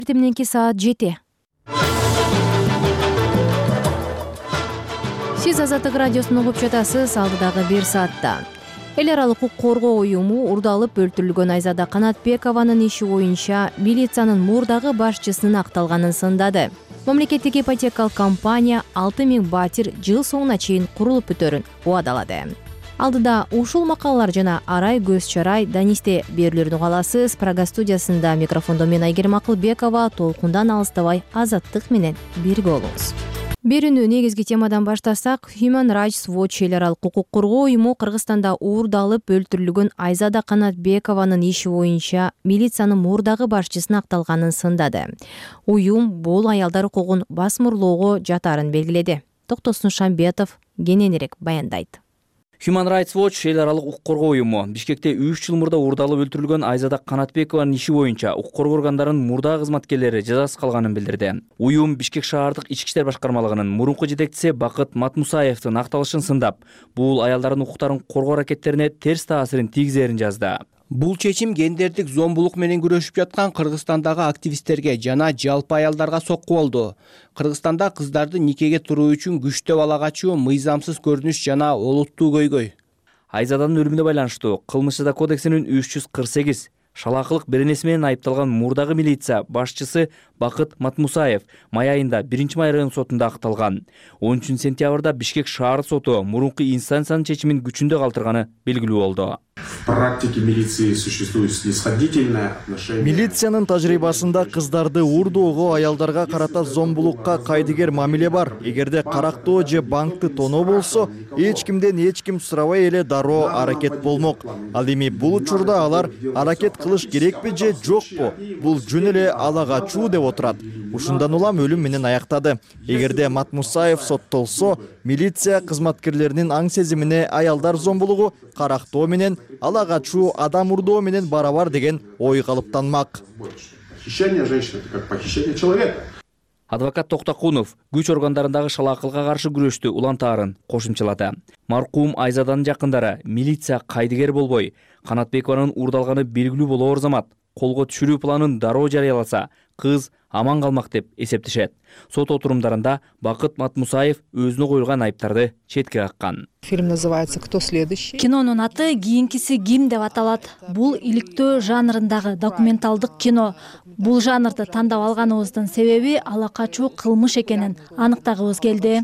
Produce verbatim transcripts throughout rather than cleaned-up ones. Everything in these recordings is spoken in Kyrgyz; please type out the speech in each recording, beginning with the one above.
Эртең мененки саат жети. Сиз Азаттык радиосун угуп жатасыз. Алдыдагы бир саатта эл аралык укук коргоо уюму урдалып өлтүрүлгөн Айзада Канатбекованын иши боюнча милициянын мурдагы башчысынын акталганын сындады. Мамлекеттик ипотекалык компания алты миң батир жыл соңуна чейин курулуп бүтөрүн убадалады. Алдыда ушул макалалар жана арай көз чарай Данисте берилүүрүн угаласыз. Прага студиясында микрофондо мен Айгерим Акылбекова. Толкундан алыстабай Азаттык менен бирге болуңуз. Берүүнү негизги темадан баштасак, Human Rights Watch эл аралык укук коргоо уюму Кыргызстанда уурдалып өлтүрүлгөн Айзада Канатбекованын иши боюнча милициянын мурдагы башчысына акталганын сындады. Уюм бул аялдар укугун басмырлоого жатарын белгиледи. Токтосун Шамбетов кененирээк баяндайт. Human Rights Watch эл аралык укук коргоо уюму Бишкекте үч жыл мурда уурдалып өлтүрүлгөн Айзада Канатбекованын иши боюнча укук коргоо органдарынын мурдагы кызматкерлери жазасыз калганын билдирди. Уюм Бишкек шаардык ички иштер башкармалыгынын мурунку жетекчиси Бакыт Матмусаевдин акталышын сындап, бул аялдардын укуктарын коргоо аракеттерине терс таасирин тийгизерин жазды. Бул чечим гендердик зомбулук менен күрөшүп жаткан Кыргызстандагы активисттерге жана жалпы аялдарга сокку болду. Кыргызстанда кыздарды никеге туруу үчүн күчтөп ала качуу мыйзамсыз көрүнүш жана олуттуу көйгөй. Айзаданын өлүмүнө байланыштуу Кылмыш жаза кодексинин үч жүз кырк сегиз шалаакылык беренеси менен айыпталган мурдагы милиция башчысы Бакыт Матмусаев май айында биринчи май райондук сотунда акталган. он үчүнчү сентябрда Бишкек шаардык соту мурунку инстанциянын чечимин күчүндө калтырганы белгилүү болду. В практике милиции существует снисходительное отношение. Милициянын тажрыйбасында кыздарды уурдоого, аялдарга карата зомбулукка кайдыгер мамиле бар. Эгерде карактоо же банкты тоноо болсо, эч кимден эч ким сурабай эле дароо аракет болмок. Ал эми бул учурда алар аракет кылыш керекпи же жокпу? Бул жөн эле ала качуу деп отурат. Ушундан улам өлүм менен аяктады. Эгерде Матмусаев соттолсо, милиция кызматкерлеринин аң сезимине аялдар зомбулугу карактоо менен ала качуу адам урдоо менен барабар деген ой калыптанмак. Похищение женщины — это как похищение человека. Адвокат Токтакунов күч органдарындагы шалаакылыкка каршы күрөштү улантаарын кошумчалады. Маркум Айзаданын жакындары милиция кайдыгер болбой, Канатбекованын уурдалганы белгилүү болоор замат колго түшүрүү планын дароо жарыяласа, кыз аман калмак деп эсептешет. Сот отурумдарында Бакыт Матмусаев өзүнө коюлган айыптарды четке каккан. Фильм называется «Кто следующий?». Кинонун аты «Кийинкиси ким» деп аталат. Бул иликтөө жанрындагы документалдык кино. Бул жанрды тандап алганыбыздын себеби ала качуу кылмыш экенин аныктагыбыз келди.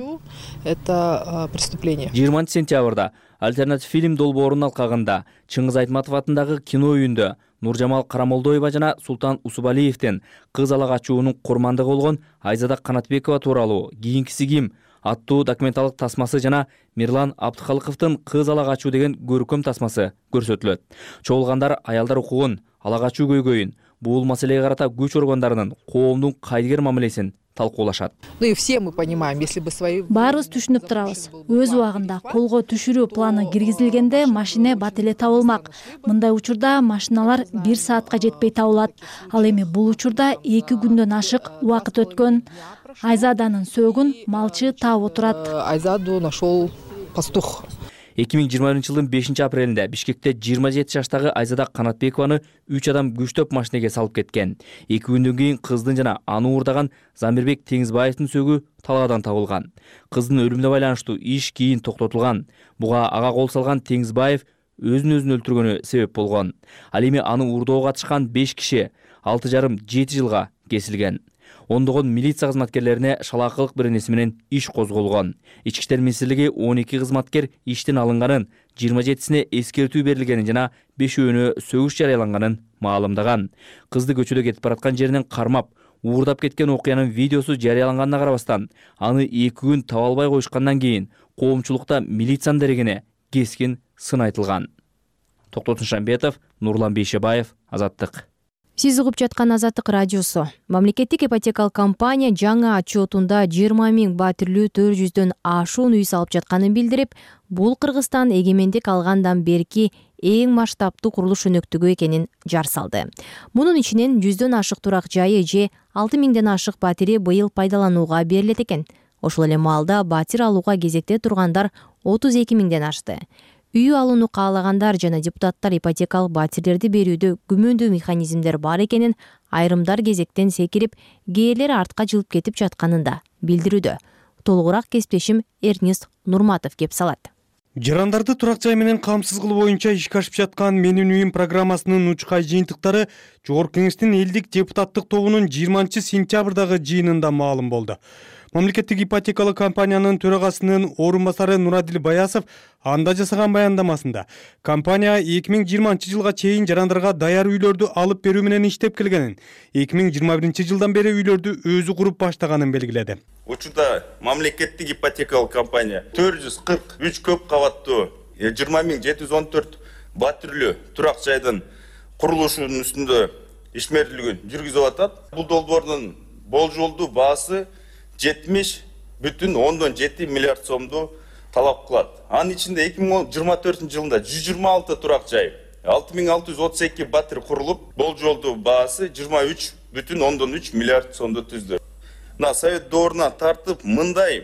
Это преступление. жыйырманчы сентябрда альтернатив фильм долбоорунун алкагында Чыңгыз Айтматов атындагы кино үйүндө Нуржамал Карамолдоева жана Султан Усубалиевдин кыз ала качуунун курмандыгы болгон Айзада Канатбекова тууралуу «Кийинкиси ким» аттуу документалдык тасмасы жана Мирлан Абдыкалыковдун кыз ала качуу деген көркөм тасмасы көрсөтүлөт. Чогулгандар аялдар укугун, ала качуу көйгөйүн, бул маселеге карата күч органдарынын коомдун кайдыгер мамилесин талкуулашат. Ну и все мы понимаем, если бы свои... Баарыбыз түшүнүп турабыз. Өз убагында колго түшүрүү планы киргизилгенде машина бат эле табылмак. Мындай учурда машиналар бир саатка жетпей табылат. Ал эми бул учурда эки күндөн ашык убакыт өткөн. Айзаданын сөөгүн малчы таап отурат. Айзаду нашел пастух. эки миң жыйырма биринчи жылдын бешинчи апрелинде Бишкекте жыйырма жети жаштагы Айзада Канатбекованы үч адам күчтөп машинеге салып кеткен. эки күндөн кийин кыздын жана аны уурдаган Замирбек Теңизбаевдин сөөгү талаадан табылган. Кыздын өлүмүнө байланыштуу иш кийин токтотулган. Буга ага кол салган Теңизбаев өзүн өзүн өлтүргөнү себеп болгон. Ал эми аны уурдоого катышкан беш киши алты жарым жети жылга кесилген. Ондогон милиция кызматкерлерине шалаакылык беренеси менен иш козголгон. Ички иштер министрлиги он эки кызматкер иштен алынганын, жыйырма жетисине эскертүү берилгенин жана бешөөнө сөгүш жарыяланганын маалымдаган. Кызды көчөдө кетип бараткан жеринен кармап, уурдап кеткен окуянын видеосу жарыяланганына карабастан, аны эки күн таба албай коюшкандан кийин коомчулукта милициянын дерегине кескин сын айтылган. Токтосун Шамбетов, Нурлан Бейшебаев, Азаттык. Сиз угуп жаткан Азаттык радиосу. Мамлекеттик ипотекалык компания жаңы отчетунда жыйырма миң батирлүү төрт жүздөн ашуун үй салып жатканын билдирип, бул Кыргызстан эгемендик алгандан берки эң масштабтуу курулуш өнөктүгү экенин жар салды. Мунун ичинен жүздөн ашык турак жайы же алты миңден ашык батири быйыл пайдаланууга берилет экен. Ошол эле маалда батир алууга кезекте тургандар отуз эки миңден ашты. Үй алууну каалагандар жана депутаттар ипотекалык батирлерди берүүдө күмөндүү механизмдер бар экенин, айрымдар кезектен секирип, кээрлери артка жылып кетип жатканын да билдирүүдө. Толугураак кесиптешим Эрнест Нурматов кеп салат. Жарандарды турак жай менен камсыз кылуу боюнча ишке ашып жаткан Менин үйүм программасынын учкай жыйынтыктары Жогорку Кеңештин элдик депутаттык тобунун жыйырманчы сентябрдагы жыйынында маалым болду. Мамлекеттик ипотекалык компаниянын төрагасынын орун басары Нурадил Баясов анда жасаган баяндамасында компания эки миң жыйырманчы жылга чейин жарандарга даяр үйлөрдү алып берүү менен иштеп келгенин, эки миң жыйырма биринчи жылдан бери үйлөрдү өзү куруп баштаганын белгиледи. Учурда мамлекеттик ипотекалык компания төрт жүз кырк үч көп кабаттуу жыйырма миң жети жүз он төрт батирлүү турак жайдын курулушунун үстүндө ишмердүүлүгүн жүргүзүп атат. Бул долбоордун болжолдуу баасы жетимиш бүтүн ондон жети миллиард сомду талап кылат. Анын ичинде эки миң жыйырма төртүнчү жылында жүз жыйырма алты турак жай, алты миң алты жүз отуз эки батир курулуп, болжолдуу баасы жыйырма үч бүтүн ондон үч миллиард сомду түздү. Мына Совет доорунан тартып мындай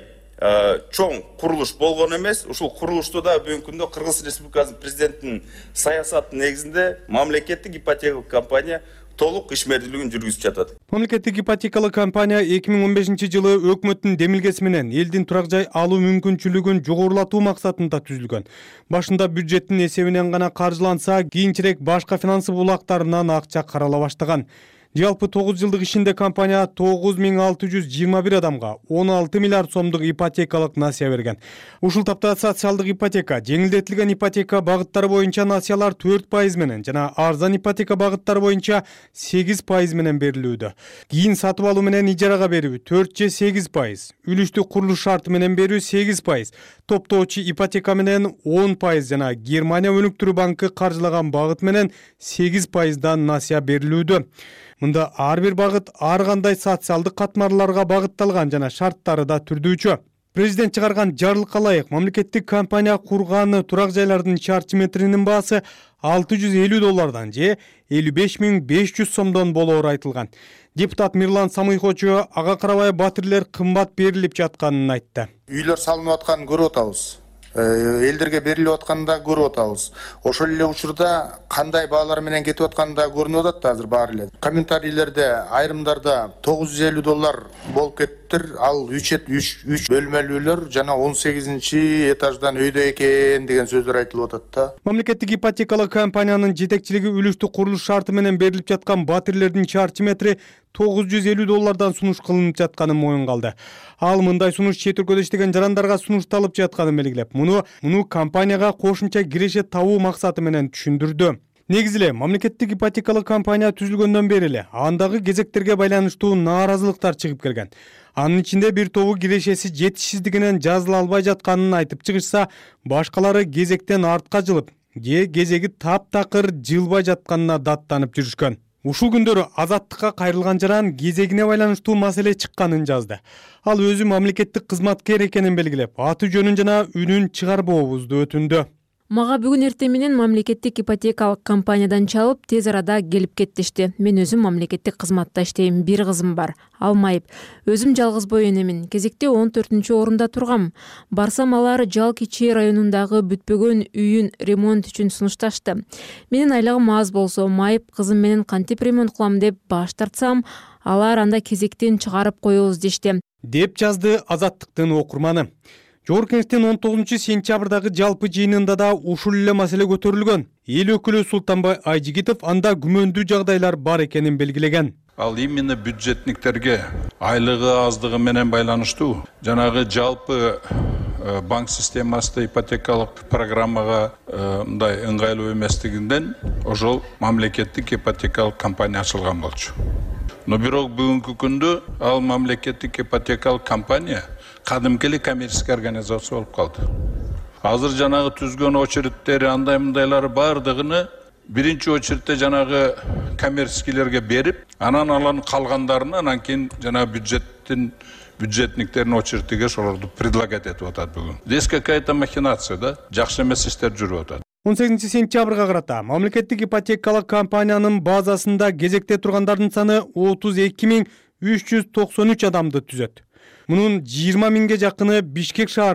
чоң курулуш болгон эмес. Ушул курулушта да бүгүнкү күндө Кыргыз Республикасынын президентинин саясаты негизинде мамлекеттик ипотекалык компания толук ишмердүүлүгүн жүргүзүп жатат. Мамлекеттик ипотекалык компания эки миң он бешинчи жылы өкмөттүн демилгеси менен элдин турак жай алуу мүмкүнчүлүгүн жогорулатуу максатында түзүлгөн. Башында бюджеттин эсебинен гана каржыланса, кийинчерээк башка финансы булактарынан акча карала баштаган. Жалпы тогуз жылдык ишинде компания тогуз миң алты жүз жыйырма бир адамга он алты миллиард сомдук ипотекалык насыя берген. Ушул тапта социалдык ипотека, жеңилдетилген ипотека багыттары боюнча насыялар төрт пайыз менен жана арзан ипотека багыттары боюнча сегиз пайыз менен берилүүдө. Кийин сатып алуу менен ижарага берүү төрт же сегиз пайыз, үлүштүк курулуш шарты менен берүү сегиз пайыз, топтоочу ипотека менен он пайыз жана Германия өнүктүрүү банкы каржылаган багыт менен сегиз пайыздан насыя берилүүдө. Мында ар бир багыт ар кандай социалдык катмарларга багытталган жана шарттары да түрдүүчү. Президент чыгарган жарлыкка ылайык мамлекеттик компания курган турак жайлардын чарчы метринин баасы алты жүз элүү доллардан же элүү беш миң беш жүз сомдон болоору айтылган. Депутат Мирлан Самыйхочу ага карабай батирлер кымбат берилип жатканын айтты. Үйлөр салынып атканын көрүп атабыз. Элдерге берилип атканда көрүп атабыз. Ошол эле учурда кандай баалар менен кетип атканы да көрүнүп атат азыр баары эле. Комментарийлерде айрымдарда тогуз жүз элүү доллар болуп кеттир, ал үч үч бөлмөлүү үйлөр жана он сегизинчи этаждан өйдө экен деген сөздөр айтылып атат да. Мамлекеттик ипотекалык компаниянын жетекчилиги үлүштүк курулуш шарты менен берилип жаткан батирлердин чарчы метри тогуз жүз элүү доллардан сунуш кылынып жатканын моюнга алды. Ал мындай сунуш чет өлкөдө иштеген жарандарга сунушталып жатканын белгилеп, муну муну компанияга кошумча киреше табуу максаты менен түшүндүрдү. Негизи эле мамлекеттик ипотекалык компания түзүлгөндөн бери эле андагы кезектерге байланыштуу нааразылыктар чыгып келген. Анын ичинде бир тобу кирешеси жетишсиздигинен жазыла албай жатканын айтып чыгышса, башкалары кезектен артка жылып, же кезеги таптакыр жылбай жатканына даттанып жүрүшкөн. Ушул күндөрү Азаттыкка кайрылган жаран кезегине байланыштуу маселе чыкканын жазды. Ал өзү мамлекеттик кызматкер экенин белгилеп, аты жөнүн жана үнүн чыгарбообузду өтүндү. Мага бүгүн эртең менен мамлекеттик ипотекалык компаниядан чалып, тез арада келип кеттишти. Мен өзүм мамлекеттик кызматта иштейм, бир кызым бар. Ал майып. Өзүм жалгыз бой энемин. Кезекте он төртүнчү орунда тургам. Барсам алар Жал Кичи районундагы бүтпөгөн үйүн ремонт үчүн сунушташты. Менин айлыгым аз болсо, майып кызым менен кантип ремонт кылам деп баш тартсам, алар анда кезектен чыгарып коебуз дешти. Деп жазды Азаттыктын окурманы. Жогорку Кеңештин он тогузунчу сентябрдагы жалпы жыйынында да ушул эле маселе көтөрүлгөн. Эл өкүлү Султанбай Айжигитов анда күмөндүү жагдайлар бар экенин белгилеген. Ал именно бюджетниктерге айлыгы аздыгы менен байланыштуу жанагы жалпы банк системасында ипотекалык программага мындай ыңгайлуу эместигинден ошол мамлекеттик ипотекалык компания ачылган болчу. Но бирок бүгүнкү күндө ал мамлекеттик ипотекалык компания кадимки эле коммерческий организация болуп калды. Азыр жанагы түзгөн очередтери андай мындайлары бардыгыны биринчи очередте жанагы коммерческийлерге берип, анан алан калгандарын анан кийин жанагы бюджеттин бюджетниктердин очередиге ошолорду предлагать этип атат бүгүн. Здесь какая-то махинация, да? Жакшы эмес иштер жүрүп атат. он сегизинчи сентябрга карата мамлекеттик ипотекалык компаниянын базасында кезекте тургандардын саны отуз эки миң үч жүз токсон үч адамды түзөт. Мунун жыйырма миңге жакыны Бишкек шаарынан,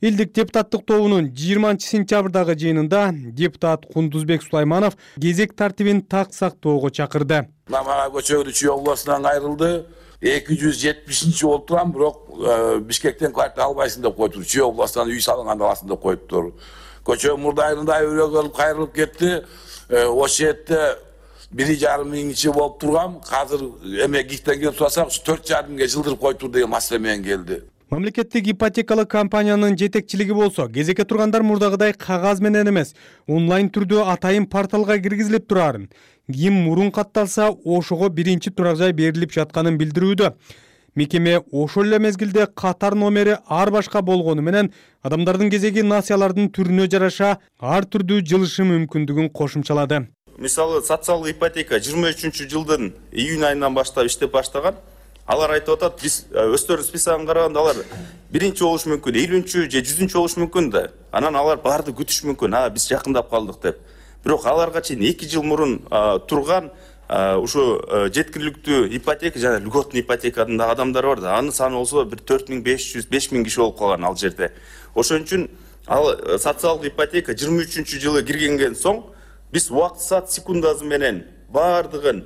Элдик депутаттык тобунун жыйырманчы сентябрдагы жыйынында депутат Кундузбек Сулайманов кезек тартибин так сактоого чакырды. Мага көчөгүчү областынан айрылды. эки жүз жетимишинчи болуп турам, бирок Бишкектен квартира албайсың деп коюптур. Чүй областынан үй салынган аласың деп коюптур. Көчө мурда айрында өрөөгө алып кайрылып кетти. Ошол жерде бир жарым миң ичи болуп тургам. Азыр эме гиктен келип сурасак, төрт жарым миңге жылдырып коюптур деген маселе менен келди. Мамлекеттик ипотекалык компаниянын жетекчилиги болсо, кезекке тургандар мурдагыдай кагаз менен эмес, онлайн түрдө атайын порталга киргизилип турарын, ким мурун катталса, ошого биринчи турак жай берилип жатканын билдирүүдө. Мекеме ошол эле мезгилде катар номери ар башка болгону менен адамдардын кезеги насыялардын түрүнө жараша ар түрдүү жылышы мүмкүндүгүн кошумчалады. Мисалы, социалдык ипотека жыйырма үчүнчү жылдын июнь айынан баштап иштеп баштаган. Алар айтып атат, биз өздөрүнүн списогун караганда алар биринчи болушу мүмкүн, элүүнчү же жүзүнчү болушу мүмкүн да. Анан алар барды күтүш мүмкүн, а биз жакындап калдык деп. Бирок аларга чейин эки жыл мурун турган ушу жеткиликтүү ипотека жана льготный ипотеканын адамдар бар да. Анын саны болсо бир төрт миң беш жүз беш миң киши болуп калган ал жерде. Ошон үчүн ал социалдык ипотека жыйырма үчүнчү жылы киргенден соң биз убакыт саат секундасы менен бардыгын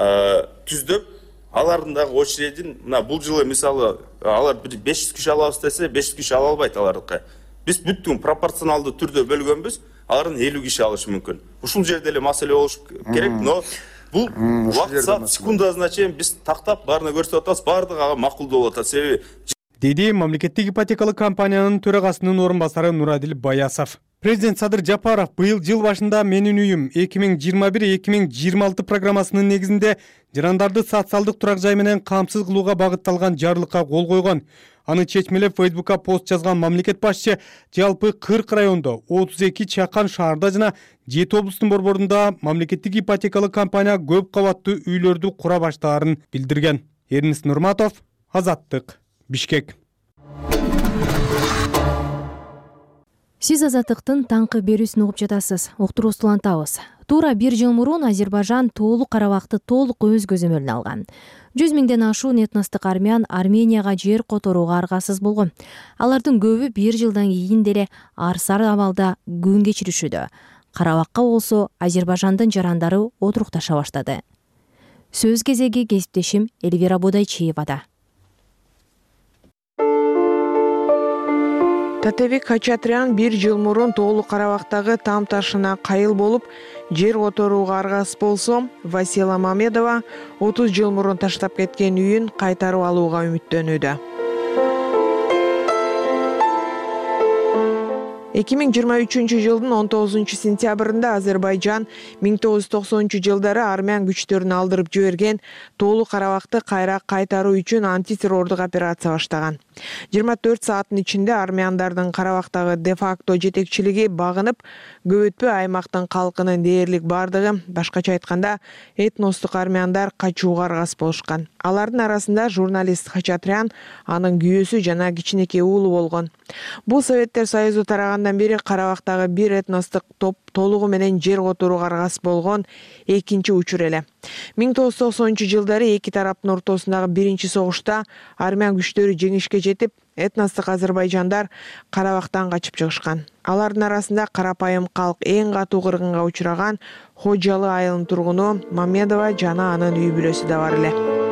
түздөп, алардын дагы очередин, мына бул жылы мисалы алар беш жүз киши алабыз десе, беш жүз киши ала албайт алардыкы. Биз бүттүн пропорционалдуу түрдө бөлгөнбүз, алардын элүү киши алышы мүмкүн. Ушул жерде эле маселе болуш керек, но бул убакыт саат секундасына чейин биз тактап баарына көрсөтүп атабыз, бардыгы ага макулдуу болуп атат. Себеби деди мамлекеттик ипотекалык компаниянын төрагасынын орун басары Нурадил Баясов. Президент Садыр Жапаров быйыл жыл башында Менин үйүм эки миң жыйырма бир эки миң жыйырма алты программасынын негизинде жарандарды социалдык турак жай менен камсыз кылууга багытталган жарлыкка кол койгон. Аны чечмелеп Фейсбукка пост жазган мамлекет башчы жалпы кырк райондо, отуз эки чакан шаарда жана жети облустун борборунда мамлекеттик ипотекалык компания көп кабаттуу үйлөрдү кура баштаарын билдирген. Эрнис Нурматов, Азаттык, Бишкек. Сиз Азаттыктын таңкы берүүсүн угуп жатасыз. Уктуруубузду улантабыз. Туура бир жыл мурун Азербайжан толук Карабакты толук өз көзөмөлүнө алган. жүз миңден ашуун этностук армян Арменияга жер которууга аргасыз болгон. Алардын көбү бир жылдан кийин деле арсар абалда күн кечиришүүдө. Карабакка болсо Азербайжандын жарандары отурукташа баштады. Сөз кезеги кесиптешим Эльвира Бодайчиевада. Татебек Хачатрян бир жыл мурун толук Карабактагы там ташына кайыл болуп, жер которууга аргасыз болсо, Васила Мамедова отуз жыл мурун таштап кеткен үйүн кайтарып алууга үмүттөнүүдө. эки миң жыйырма үчүнчү жылдын он тогузунчу сентябрында Азербайжан миң тогуз жүз токсонунчу жылдары армян күчтөрүн алдырып жиберген толук Карабакты кайра кайтаруу үчүн антитеррордук операция баштаган. жыйырма төрт сааттын ичинде армяндардын Карабактагы де-факто жетекчилиги багынып, көп өтпөй аймактын калкынын дээрлик бардыгы, башкача айтканда, этностук армяндар качууга аргасыз болушкан. Алардын арасында журналист Хачатрян, анын күйөөсү жана кичинекей уулу болгон. Бул Советтер Союзу тарагандан бери Карабактагы бир этностук топ толугу менен жер которууга аргасыз болгон экинчи учур эле. миң тогуз жүз токсонунчу жылдары эки тараптын ортосундагы биринчи согушта армян күчтөрү жеңишке жетип, этностук азербайжандар Карабактан качып чыгышкан. Алардын арасында карапайым калк эң катуу кыргынга учураган Хожалы айылынын тургуну Мамедова жана анын үй бүлөсү да бар эле.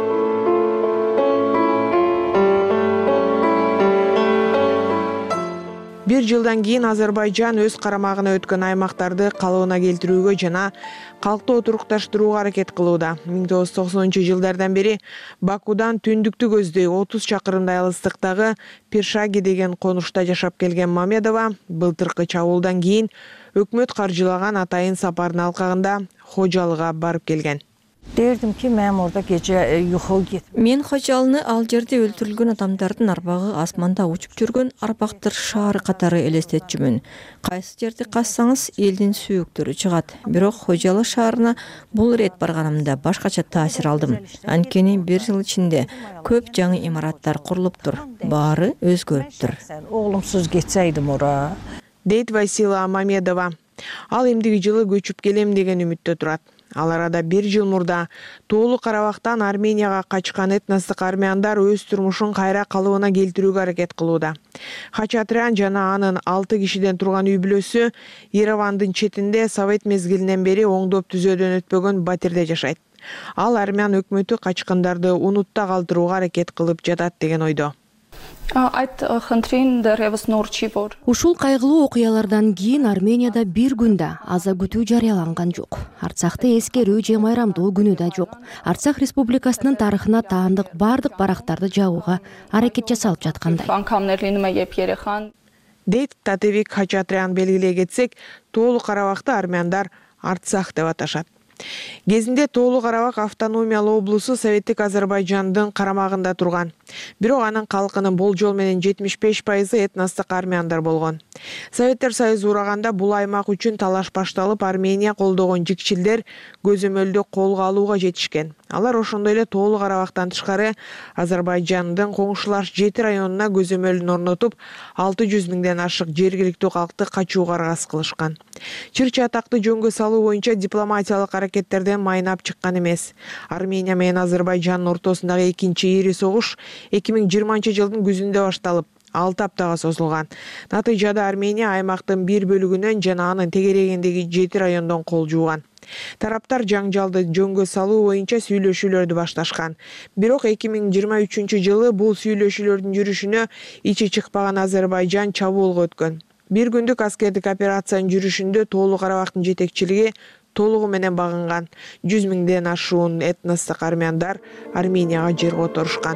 Бир жылдан кийин Азербайжан өз карамагына өткөн аймактарды калыбына келтирүүгө жана калкты отурукташтырууга аракет кылууда. миң тогуз жүз токсонунчу жылдардан бери Бакудан түндүктү көздөй отуз чакырымдай алыстыктагы Першаги деген конушта жашап келген Мамедова былтыркы чабуулдан кийин өкмөт каржылаган атайын сапардын алкагында Хожалыга барып келген. Derdim ki mənim orada gecə yuxu getmir. Мен Хожалыны ал жерде өлтүрүлгөн адамдардын арбагы асманда учуп жүргөн арбактар шаары катары элестетчүмүн. Кайсы жерди кассаңыз элдин сүйүктөрү чыгат. Бирок Хожалы шаарына бул ирет барганымда башкача таасир алдым. Анткени бир жыл ичинде көп жаңы имараттар курулуптур. Баары өзгөрүптүр. Оглумсуз кетсейдим ора. Дейт Васила Мамедова. Ал эмдиги жылы көчүп келем деген үмүттө турат. Ал арада бир жыл мурда Тоолу Карабактан Арменияга качкан этностук армяндар өз турмушун кайра калыбына келтирүүгө аракет кылууда. Хачатрян жана анын алты кишиден турган үй бүлөсү Еревандын четинде Совет мезгилинен бери оңдоп түзөөдөн өтпөгөн батирде жашайт. Ал армян өкмөтү качкындарды унутта калтырууга аракет кылып жатат деген ойдо. Ушул кайгылуу окуялардан кийин Арменияда бир күндө аза күтүү жарыяланган жок. Арцахта эскерүү же майрамдуу күнү да жок. Арцах Республикасынын тарыхына таандык бардык барактарды жабууга аракет жасалып жаткандай. Дейт Татевик Хачатрян белгилей кетсек, Тоолу Карабакты армяндар Арцах деп аташат. Кезинде Тоолу Карабак автономиялуу облусу Советтик Азербайжандын карамагында турган. Бирок анын калкынын болжол менен жетимиш беш пайызы этностук армяндар болгон. Советтер Союзу ураганда бул аймак үчүн талаш башталып, Армения колдогон жикчилдер көзөмөлдү колго алууга жетишкен. Алар ошондой эле Тоолу Карабактан тышкары Азербайжандын коңшулаш жети районуна көзөмөлүн орнотуп, алты жүз миңден ашык жергиликтүү калкты качууга аргасыз кылышкан. Чыр чатакты жөнгө салуу боюнча дипломатиялык аракеттерден майнап чыккан эмес. Армения менен Азербайжандын ортосундагы экинчи ири согуш эки миң жыйырманчы жылдын күзүндө башталып, алты аптага созулган. Натыйжада Армения аймактын бир бөлүгүнөн жана анын тегерегиндеги жети райондон кол жууган. Тараптар жаңжалды жөнгө салуу боюнча сүйлөшүүлөрдү башташкан. Бирок эки миң жыйырма үчүнчү жылы бул сүйлөшүүлөрдүн жүрүшүнө ичи чыкпаган Азербайжан чабуулга өткөн. Бир күндүк аскердик операциянын жүрүшүндө Тоолу Карабактын жетекчилиги толугу менен багынган. жүз миңден ашуун этностук армяндар Арменияга жер которушкан.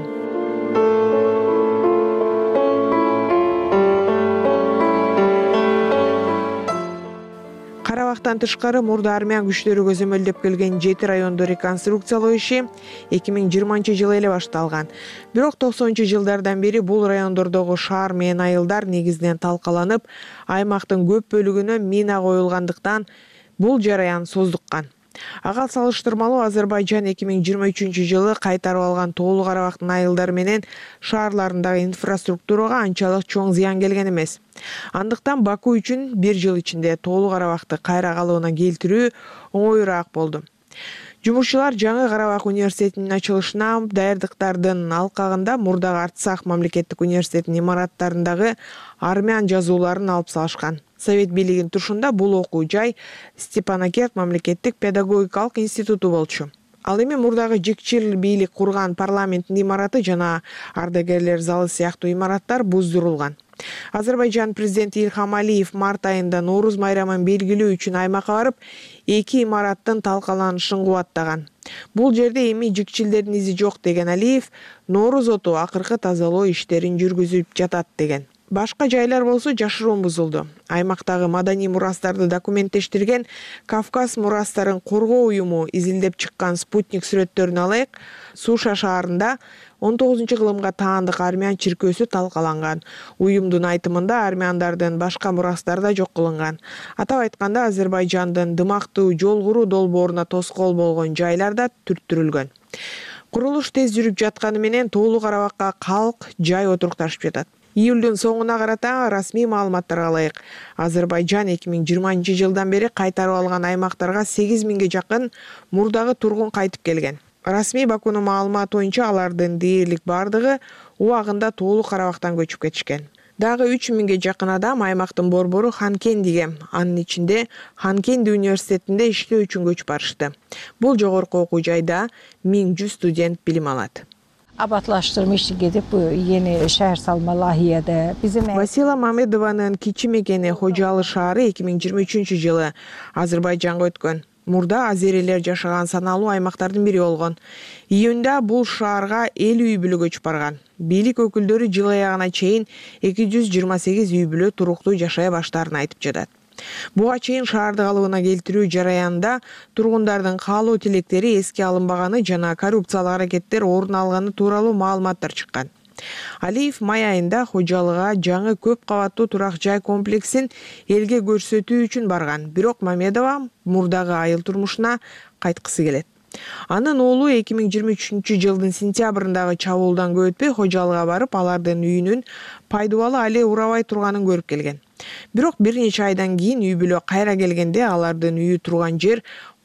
Карабактан тышкары мурда армян күчтөрү көзөмөлдөп келген жети районду реконструкциялоо иши эки миң жыйырманчы жылы эле башталган. Бирок токсонунчу жылдардан бери бул райондордогу шаар менен айылдар негизинен талкаланып, аймактын көп бөлүгүнө мина коюлгандыктан бул жараян создуккан. Ага салыштырмалуу Азербайжан эки миң жыйырма үчүнчү жылы кайтарып алган Тоолу Карабактын айылдары менен шаарларындагы инфраструктурага анчалык чоң зыян келген эмес. Андыктан Баку үчүн бир жыл ичинде Тоолу Карабакты кайра калыбына келтирүү оңоюраак болду. Жумушчулар жаңы Карабак университетинин ачылышына даярдыктардын алкагында мурдагы Арцах мамлекеттик университетинин имараттарындагы армян жазууларын алып салышкан. Совет бийлигинин тушунда бул окуу жай Степанакерт мамлекеттик педагогикалык институту болчу. Ал эми мурдагы жикчил бийлик курган парламенттин имараты жана ардагерлер залы сыяктуу имараттар буздурулган. Азербайжан президенти Ильхам Алиев март айында Нооруз майрамын белгилөө үчүн аймакка барып, эки имараттын талкаланышын кубаттаган. Бул жерде эми жикчилдердин изи жок деген Алиев, Нооруз оту акыркы тазалоо иштерин жүргүзүп жатат деген. Башка жайлар болсо жашыруун бузулду. Аймактагы маданий мурастарды документтештирген Кавказ мурастарын коргоо уюму изилдеп чыккан спутник сүрөттөрүн алайык. Суша шаарында он тогузунчу кылымга таандык армян чиркөөсү талкаланган. Уюмдун айтымында армяндардын башка мурастары да жок кылынган. Атап айтканда Азербайжандын дымактуу жол куруу долбооруна тоскоол болгон жайлар да түрттүрүлгөн. Курулуш тез жүрүп жатканы менен Тоолу Карабакка калк жай отурукташып жатат. Июлдун соңуна карата расмий маалыматтарга ылайык Азербайжан эки миң жыйырманчы жылдан бери кайтарып алган аймактарга сегиз миңге жакын мурдагы тургун кайтып келген. Расмий Бакунун маалыматы боюнча алардын дээрлик бардыгы убагында Тоолу Карабактан көчүп кетишкен. Дагы үч миңге жакын адам аймактын борбору Ханкендиге, анын ичинде Ханкенди университетинде иштөө үчүн көчүп барышты. Бул жогорку окуу жайда миң жүз студент билим алат. Абатлаштырма иши кетип, yeni шаар салма лайыяда bizim Васила Мамедованын кичи мекени Хожалы шаары эки миң жыйырма үчүнчү жылы Азербайжанга өткөн. Мурда азерилер жашаган саналуу аймактардын бири болгон. Июнда бул шаарга элүү үй бүлө көчүп барган. Бийлик өкүлдөрү жыл аягына чейин эки жүз жыйырма сегиз үй бүлө туруктуу жашай баштаарын айтып жатат. Буга чейин шаарды калыбына келтирүү жараянында тургундардын каалоо тилектери эске алынбаганы жана коррупциялык аракеттер орун алганы тууралуу маалыматтар чыккан. Алиев май айында Хожалыга жаңы көп кабаттуу турак жай комплексин элге көрсөтүү үчүн барган. Бирок Мамедова мурдагы айыл турмушуна кайткысы келет. Анын уулу эки миң жыйырма үчүнчү жылдын сентябрындагы чабуулдан көп өтпөй Хожалыга барып, алардын үйүнүн пайдубалы али урабай турганын көрүп келген. Бирок бир нече айдан кийин үй бүлө кайра келгенде алардын үйү турган жер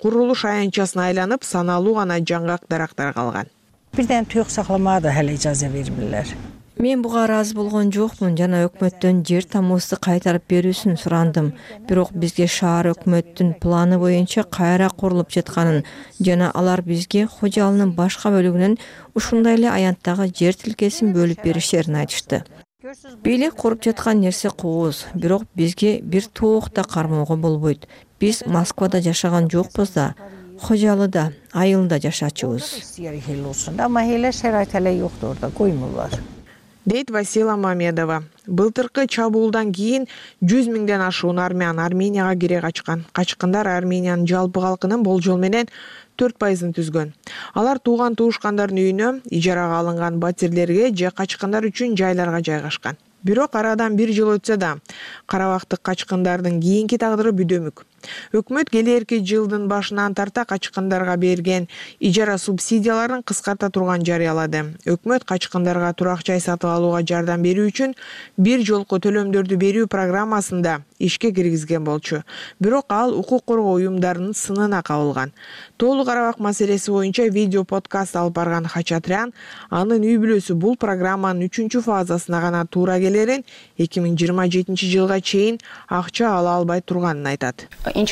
курулуш аянтчасына айланып, саналуу гана жаңгак дарактар калган. Бирден туюк сакламага да хеле ижаза бермилер. Мен буга ыраазы болгон жокмун жана өкмөттөн жер тамуусу кайтарып берүүсүн сурандым. Бирок бизге шаар өкмөттүн планы боюнча кайра курулуп жатканын жана алар бизге Хожалынын башка бөлүгүнөн ушундай эле аянттагы жер тилкесин бөлүп бериштерин айтышты. Бийлик куруп жаткан нерсе кооз, бирок бизге бир тооқ да кармоого болбойт. Биз Москвада жашаган жокпуз да, Хожалыда, Айылда жашачубуз. Ама хеле шарайт эле жокто ордо, коймулар. Дейт Васила Мамедова. Былтыркы чабуулдан кийин жүз миңден ашуун армян Арменияга кире качкан. Качкындар Армениянын жалпы калкынын болжол менен төрт пайызын түзгөн. Алар тууган туушкандардын үйүнө, ижарага алынган батирлерге же качкындар үчүн жайларга жайгашкан. Бирок арадан бир жыл өтсө да, карабактык качкындардын кийинки тагдыры бүдөмүк. Өкмөт келерки жылдын башынан тарта качкындарга берген ижара субсидияларын кыскарта турган жарыялады. Өкмөт качкындарга турак жай сатып алууга жардам берүү үчүн бир жолку төлөмдөрдү берүү программасында ишке киргизген болчу. Бирок ал укук коргоо уюмдарынын сынына кабылган. Тоолуу Карабак маселеси боюнча видео подкаст алып барган Хачатрян анын үй бүлөсү бул программанын үчүнчү фазасына гана туура келерин, эки миң жыйырма жетинчи жылга чейин акча ала албай турганын айтат.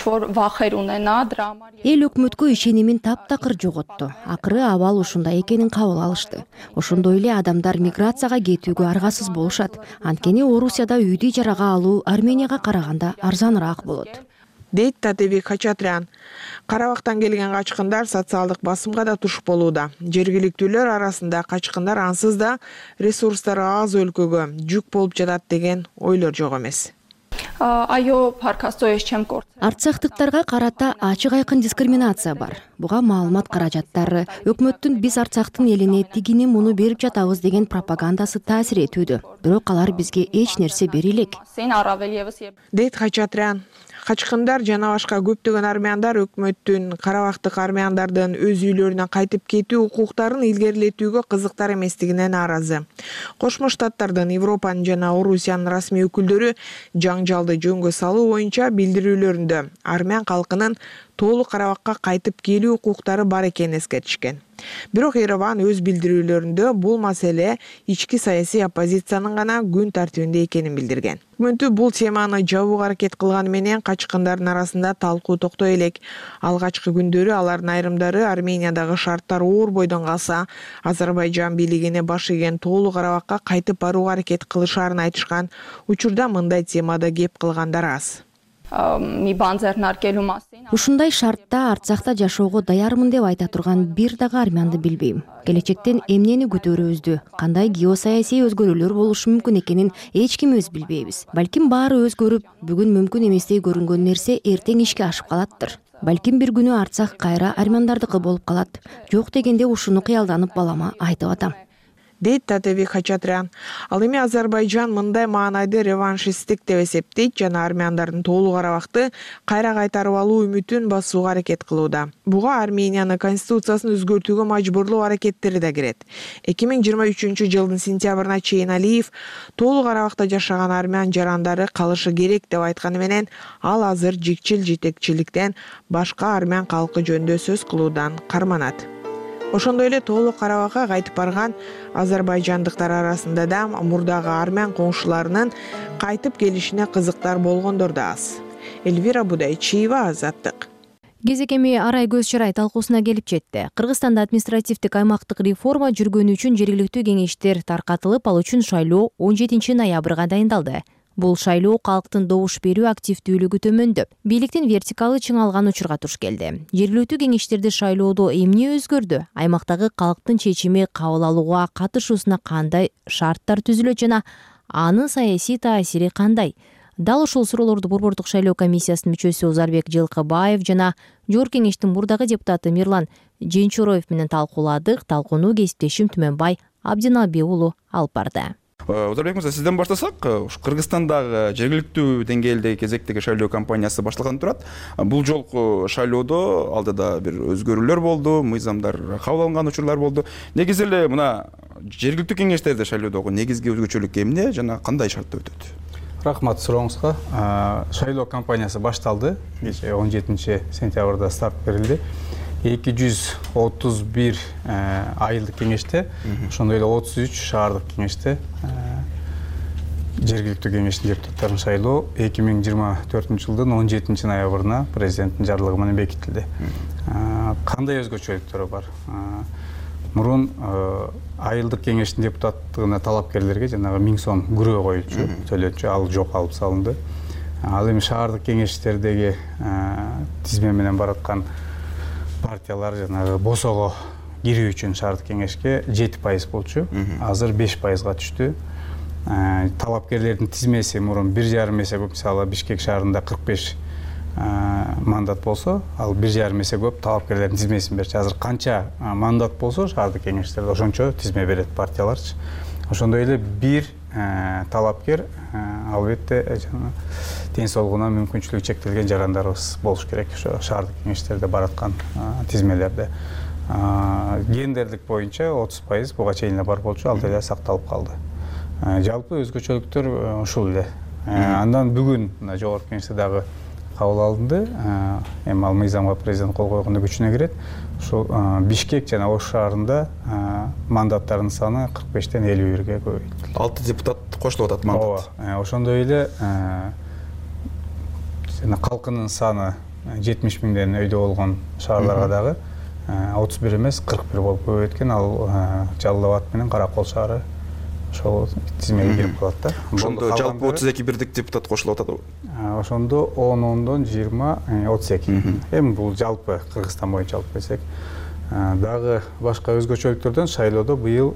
Эл өкмөткө ишенимин таптакыр жоготту. Акыры абал ушундай экенин кабыл алышты. Ошондой эле адамдар миграцияга кетүүгө аргасыз болушат. Анткени Орусияда үйдү ижарага алуу Арменияга караганда арзаныраак болот. Дейт Татебек Хачатрян. Карабактан келген качкындар социалдык басымга да туш болууда. Жергиликтүүлөр арасында качкындар ансыз да ресурстары аз өлкөгө жүк болуп жатат деген ойлор жок эмес. Арцахтыктарга карата ачык айкын дискриминация бар. Буга маалымат каражаттары, өкмөттүн биз Арцахтын элине тигини муну берип жатабыз деген пропагандасы таасир этүүдө. Бирок алар бизге эч нерсе бере элек. Дейт Хачатрян. Качкындар жана башка көптөгөн армяндар өкмөттүн карабактык армяндардын өз үйлөрүнө кайтып кетүү укуктарын илгерилетүүгө кызыктар эместигине нааразы. Кошмо Штаттардын, Европанын жана Орусиянын расмий өкүлдөрү жаңжалды жөнгө салуу боюнча билдирүүлөрүндө армян калкынын тоолуу Карабакка кайтып келүү укуктары бар экенин эскертишкен. Бирок Ереван өз билдирүүлөрүндө бул маселе ички саясий оппозициянын гана күн тартибинде экенин билдирген. Өкмөтү бул теманы жабууга аракет кылганы менен качкындардын арасында талкуу токтой элек. Алгачкы күндөрү алардын айрымдары Армениядагы шарттар оор бойдон калса, Азербайжан бийлигине баш ийген тоолуу Карабакка кайтып барууга аракет кылышаарын айтышкан. Учурда мындай темада кеп кылгандар аз. Ушундай шартта Арцахта жашоого даярмын деп айта турган бир дагы армянды билбейм. Келечектен эмнени күтөрөбүздү, кандай геосаясий өзгөрүүлөр болушу мүмкүн экенин эч кимибиз билбейбиз. Балким баары өзгөрүп, бүгүн мүмкүн эместей көрүнгөн нерсе эртең ишке ашып калаттыр. Балким бир күнү Арцах кайра армяндардыкы болуп калат. Жок дегенде ушуну кыялданып балама айтып атам. Дейт Татебек Хачатрян. Ал эми Азербайжан мындай маанайды реваншисттик деп эсептейт жана армяндардын тоолуу Карабакты кайра кайтарып алуу үмүтүн басууга аракет кылууда. Буга Армениянын конституциясын өзгөртүүгө мажбурлоо аракеттери да кирет. эки миң жыйырма үчүнчү жылдын сентябрына чейин Алиев тоолуу Карабакта жашаган армян жарандары калышы керек деп айтканы менен ал азыр жикчил жетекчиликтен башка армян калкы жөнүндө сөз кылуудан карманат. Ошондой эле тоолуу Карабакка кайтып барган азербайжандыктар арасында да мурдагы армян коңшуларынын кайтып келишине кызыктар болгондор да аз. Эльвира Будайчиева, Азаттык. Кезек эми арай көз чарай талкуусуна келип жетти. Кыргызстанда административдик аймактык реформа жүргөнү үчүн жергиликтүү кеңештер таркатылып, ал үчүн шайлоо он жетинчи ноябрга дайындалды. Бул шайлоо калктын добуш берүү активдүүлүгү төмөндөп, бийликтин вертикалы чыңалган учурга туш келди. Жергиликтүү кеңештерди шайлоодо эмне өзгөрдү? Аймактагы калктын чечими кабыл алууга катышуусуна кандай шарттар түзүлөт жана анын саясий таасири кандай? Дал ушул суроолорду Борбордук шайлоо комиссиясынын мүчөсү Озарбек Жылкыбаев жана Жогорку кеңештин мурдагы депутаты Мирлан Женчуроев менен талкууладык. Талкууну кесиптешим Түмөнбай Абдиналбек уулу алып барды. Озарбек мырза, сизден баштасак, Кыргызстандагы жергиликтүү деңгээлдеги кезектеги шайлоо кампаниясы башталган турат. Бул жолку шайлоодо алдыда бир өзгөрүүлөр болду, мыйзамдар кабыл алынган учурлар болду. Негизи эле мына жергиликтүү кеңештерде шайлоодогу негизги өзгөчөлүк эмне жана кандай шартта өтөт? Рахмат сурооңузга. Шайлоо кампаниясы башталды. Кечээ он жетинчи сентябрда старт берилди. эки жүз отуз бир айылдык кеңеште, ошондой эле отуз үч шаардык кеңеште жергиликтүү кеңештин депутаттарын шайлоо эки миң жыйырма төртүнчү жылдын он жетинчи ноябрына президенттин жарлыгы менен бекитилди. Кандай өзгөчөлүктөрү бар? Мурун айылдык кеңештин депутаттыгына талапкерлерге жанагы миң сом күрөө коюлчу, төлөчү, ал жок, алып салынды. Ал эми шаардык кеңештердеги тизме менен бараткан партиялар жанагы босого кирүү үчүн шаардык кеңешке жети пайыз болчу, азыр беш пайызга түштү. Талапкерлердин тизмеси мурун бир жарым эсе көп, мисалы Бишкек шаарында кырк беш мандат болсо, ал бир жарым эсе көп талапкерлердин тизмесин берчү. Азыр канча мандат болсо шаардык кеңештерде ошончо тизме берет партияларчы. Ошондой эле бир талапкер албетте ден соолугуна мүмкүнчүлүгү чектелген жарандарыбыз болуш керек ошо шаардык кеңештерде бараткан тизмелерде. Гендерлик боюнча отуз пайыз буга чейин эле бар болчу, ал деле сакталып калды. Жалпы өзгөчөлүктөр ушул эле. Андан бүгүн жогорку кеңеште дагы кабыл алынды. Эми ал мыйзамга президент кол койгондо күчүнө кирет. Ушул Бишкек жана Ош шаарында мандаттардын саны кырк бештен элүү бирге көбөйтүлдү. алты депутат кошулуп атат мандат. Ооба, ошондой эле жана калкынын саны жетимиш миңден өйдө болгон шаарларга дагы отуз бир эмес кырк бир болуп көбөйткөн. Ал Жалал Абад менен Каракол шаары ошол тизмеге кирип калат да. Ошондо жалпы отуз эки бирдик депутат кошулуп атат. Ошондо он ондон жыйырма отуз эки. Эми бул жалпы Кыргызстан боюнча алып келсек, дагы башка өзгөчөлүктөрдөн шайлоодо быйыл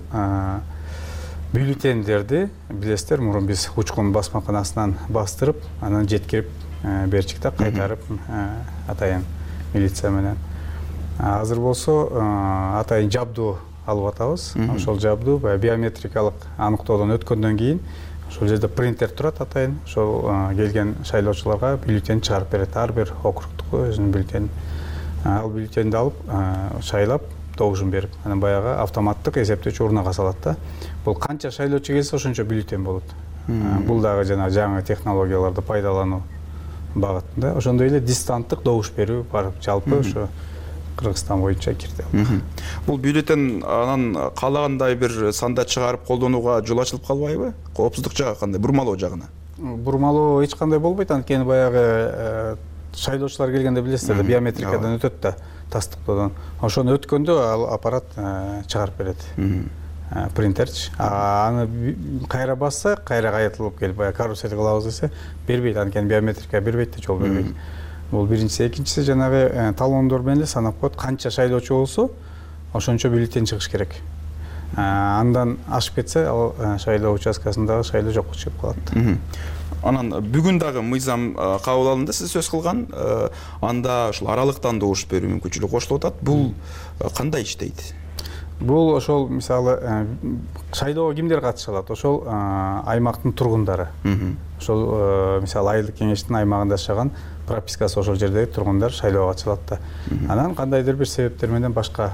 бюллетендерди билесиздер, мурун биз учкун басмаканасынан бастырып, анан жеткирип берчик да, кайтарып атайын милиция менен. Азыр болсо атайын жабдуу алып атабыз. Ошол жабдуу биометрикалык аныктоодон өткөндөн кийин ошол жерде принтер турат атайын. Ошол келген шайлоочуларга бюллетень чыгарып берет. Ар бир округтук өзүнүн бюллетени. Ал бюллетенди алып шайлап, добушун берип, анан баягы автоматтык эсептөөчү урнага салат да. Бул канча шайлоочу келсе ошончо бюллетень болот. Бул дагы жана жаңы технологияларды пайдалануу багытында. Ошондой эле дистанттык добуш берүү бар. Жалпы ошо Кыргызстан боюнча кирди. Бул бюллетень анан каалагандай бир санда чыгарып колдонууга жол ачылып калбайбы? Коопсуздук жагы кандай? Бурмалоо жагына? Бурмалоо эч кандай болбойт, анткени баягы шайлоочулар келгенде билесиздер, биометрикадан өтөт да, тастыктоодон. Ошону өткөндө ал аппарат чыгарып берет. Принтерчи. Аны кайра басса, кайра кайтылып келип, баягы карусель кылабыз десе, бербейт, анткени биометрика бербейт да, жол бербейт. Бул биринчиси, экинчиси жанагы талондор менен эле санап коет, канча шайлоочу болсо, ошончо бюллетень чыгыш керек. Андан ашып кетсе, ал шайлоо участкасындагы шайлоо жокко чыгып калат. Анан бүгүн дагы мыйзам кабыл алынды, сиз сөз кылган, анда ушул аралыктан добуш берүү мүмкүнчүлүгү кошулуп атат. Бул кандай иштейт? Бул ошол мисалы шайлоого кимдер катыша алат? Ошол аймактын тургундары. Ошол мисалы айылдык кеңештин аймагында жашаган, пропискасы ошол жердеги тургундар шайлоого катышалат да. Анан кандайдыр бир себептер менен башка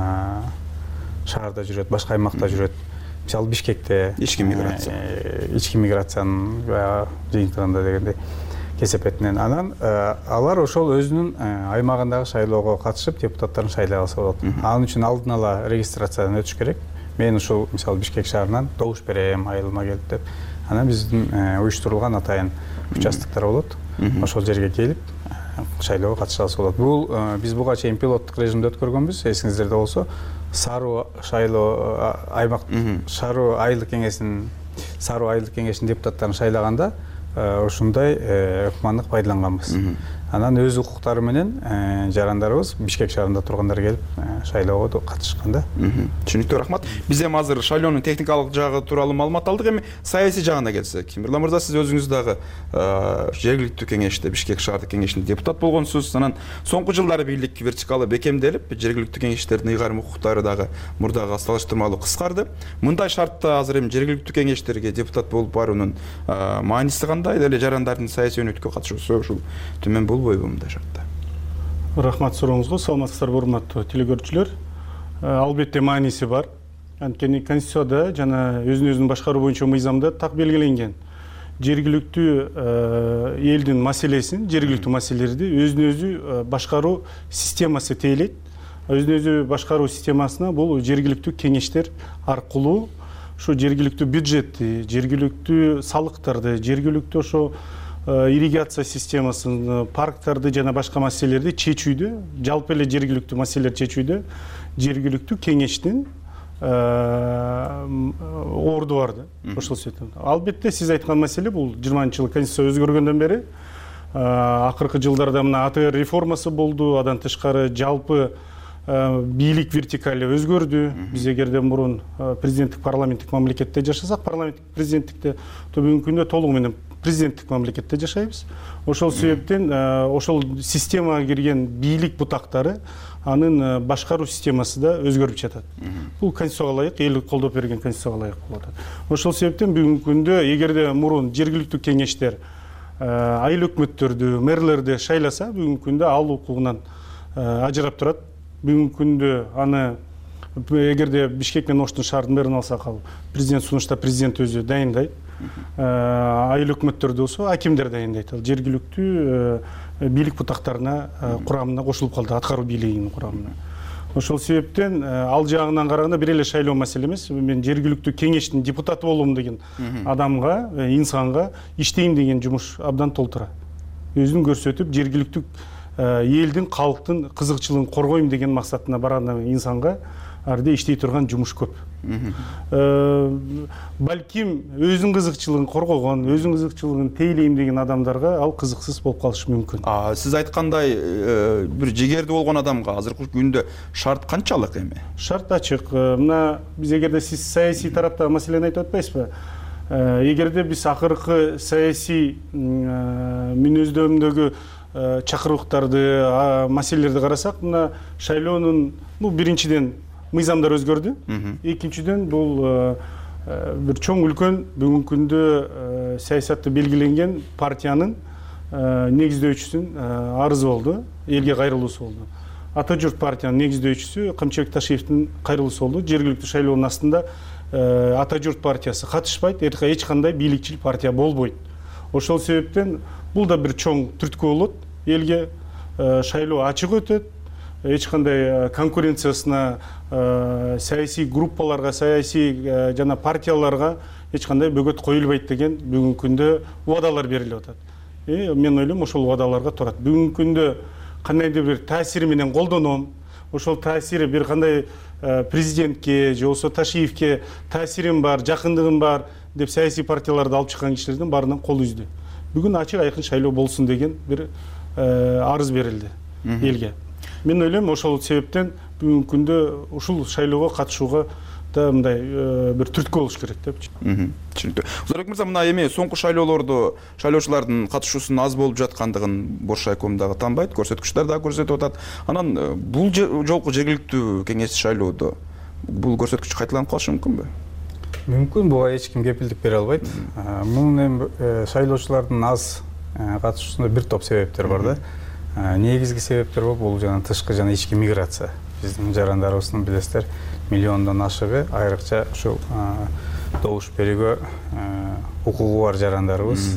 шаарда жүрөт, башка аймакта жүрөт. Мисалы Бишкекте ички миграция, ички миграциянын жыйынтыгында дегендей кесепетинен. Анан алар ошол өзүнүн аймагындагы шайлоого катышып, депутаттарын шайлай алса болот. Анын үчүн алдын ала регистрациядан өтүш керек. Мен ошол мисалы Бишкек шаарынан добуш берем, айылыма келип деп. Анан биздин уюштурулган атайын участоктор болот. Ошол жерге келип шайлоого катыша алса болот. Бул биз буга чейин пилоттук режимде өткөргөнбүз. Эсиңиздерде болсо, Саруу шайлоо аймак Саруу айылдык кеңешинин Саруу айылдык кеңешинин депутаттарын шайлаганда ушундай ыкмандык пайдаланганбыз. Анан өз укуктары менен жарандарыбыз Бишкек шаарында тургандар келип шайлоого катышкан да. Түшүнүктүү, рахмат. Биз эми азыр шайлоонун техникалык жагы тууралуу маалымат алдык. Эми саясий жагына келсек, Мирла мырза, сиз өзүңүз дагы жергиликтүү кеңеште, Бишкек шаардык кеңешинде депутат болгонсуз. Анан соңку жылдары бийлик вертикалы бекемделип, жергиликтүү кеңештердин ыйгарым укуктары дагы мурдагы салыштырмалуу кыскарды. Мындай шартта азыр эми жергиликтүү кеңештерге депутат болуп баруунун мааниси кандай? Эле жарандардын саясий өнөкөткө катышуусу ушул төмөн болбойбу мындай шартта? Рахмат сурооңузга. Саламатсыздарбы, урматтуу телекөрүүчүлөр. Албетте мааниси бар. Анткени Конституцияда жана өзүн өзүн башкаруу боюнча мыйзамда так белгиленген. жергиликтүү элдин маселесин, жергиликтүү маселелерди өзүнө өзү башкаруу системасы тейлейт. Өзүнө өзү башкаруу системасына бул жергиликтүү кеңештер аркылуу ушу жергиликтүү бюджетти, жергиликтүү салыктарды, жергиликтүү ошо ирригация системасын, парктарды жана башка маселелерди чечүүдө, жалпы эле жергиликтүү маселелерди чечүүдө жергиликтүү кеңештин орду бар да. Ошол себептен. Албетте сиз айткан маселе бул жыйырманчы жылы конституция өзгөргөндөн бери акыркы жылдарда мына АТР реформасы болду, адан тышкары жалпы бийлик вертикали өзгөрдү. Биз эгерден мурун президенттик парламенттик мамлекетте жашасак, парламенттик президенттикте, то бүгүнкү күндө толугу менен президенттик мамлекетте жашайбыз. Ошол себептен ошол системага кирген бийлик бутактары анын башкаруу системасы да өзгөрүп жатат. Бул конституцияга ылайык, эл колдоп берген конституцияга ылайык болуп атат. Ошол себептен бүгүнкү күндө эгерде мурун жергиликтүү кеңештер айыл өкмөттөрдү, мэрлерди шайласа, бүгүнкү күндө ал укугунан ажырап турат. Бүгүнкү күндө аны эгерде Бишкек менен Оштун шаарынын мэрин алсак, ал президент сунушта президент өзү дайындайт. Айыл өкмөттөрдү болсо акимдер дайындайт. Ал жергиликтүү бийлик бутактарына курамына кошулуп калды, аткаруу бийлигинин курамына. Ошол себептен ал жагынан караганда бир эле шайлоо маселе эмес. Мен жергиликтүү кеңештин депутаты болом деген адамга, инсанга иштейм деген жумуш абдан толтура. Өзүн көрсөтүп, жергиликтүү элдин, калктын кызыкчылыгын коргойм деген максатына барган инсанга арде иштей турган жумуш көп. Балким өзүнүн кызыкчылыгын коргогон, өзүнүн кызыкчылыгын тейлейм деген адамдарга ал кызыксыз болуп калышы мүмкүн. Сиз айткандай бир жигерди болгон адамга азыркы күндө шарт канчалык эми? Шарт ачык. Мына биз эгерде сиз саясий тараптагы маселени айтып атпайсызбы? Эгерде биз акыркы саясий мүнөздөмдөгү чакырыктарды, маселелерди карасак, мына шайлоонун бул биринчиден мыйзамдар өзгөрдү. Экинчиден бул бир чоң үлкөн бүгүнкү күндө саясатты белгиленген партиянын негиздөөчүсүнүн арызы болду, элге кайрылуусу болду. Ата журт партиянын негиздөөчүсү Камчыбек Ташиевдин кайрылуусу болду. Жергиликтүү шайлоонун астында Ата журт партиясы катышпайт, эч кандай бийликчил партия болбойт. Ошол себептен бул да бир чоң түрткү болот. Элге шайлоо ачык өтөт. Эч кандай конкуренциясына, саясий группаларга, саясий жана партияларга эч кандай бөгөт коюлбайт деген бүгүнкү күндө убадалар берилип атат. Мен ойлойм, ошол убадаларга турат. Бүгүнкү күндө кандайдыр бир таасири менен колдоном, ошол таасири бир кандай президентке же болбосо Ташиевке таасирим бар, жакындыгым бар деп саясий партияларды алып чыккан кишилердин баарынан кол үздү. Бүгүн ачык айкын шайлоо болсун деген бир арыз берилди элге. Мен ойлойм, ошол себептен бүгүнкү күндө ушул шайлоого катышууга да мындай бир түрткү болуш керек деп. Түшүнүктүү. Узарбек мырза, мына эми соңку шайлоолордо шайлоочулардын катышуусунун аз болуп жаткандыгын Бош райком дагы танбайт, көрсөткүчтөр дагы көрсөтүп атат. Анан бул жолку жергиликтүү кеңеш шайлоодо бул көрсөткүч кайталанып калышы мүмкүнбү? Мүмкүн, буга эч ким кепилдик бере албайт. Мунун эми шайлоочулардын аз катышуусунда бир топ себептер бар да. Негизги себептер бул жана тышкы жана ички миграция. Биздин жарандарыбыздын билесиздер миллиондон ашыгы айрыкча ушул добуш берүүгө укугу бар жарандарыбыз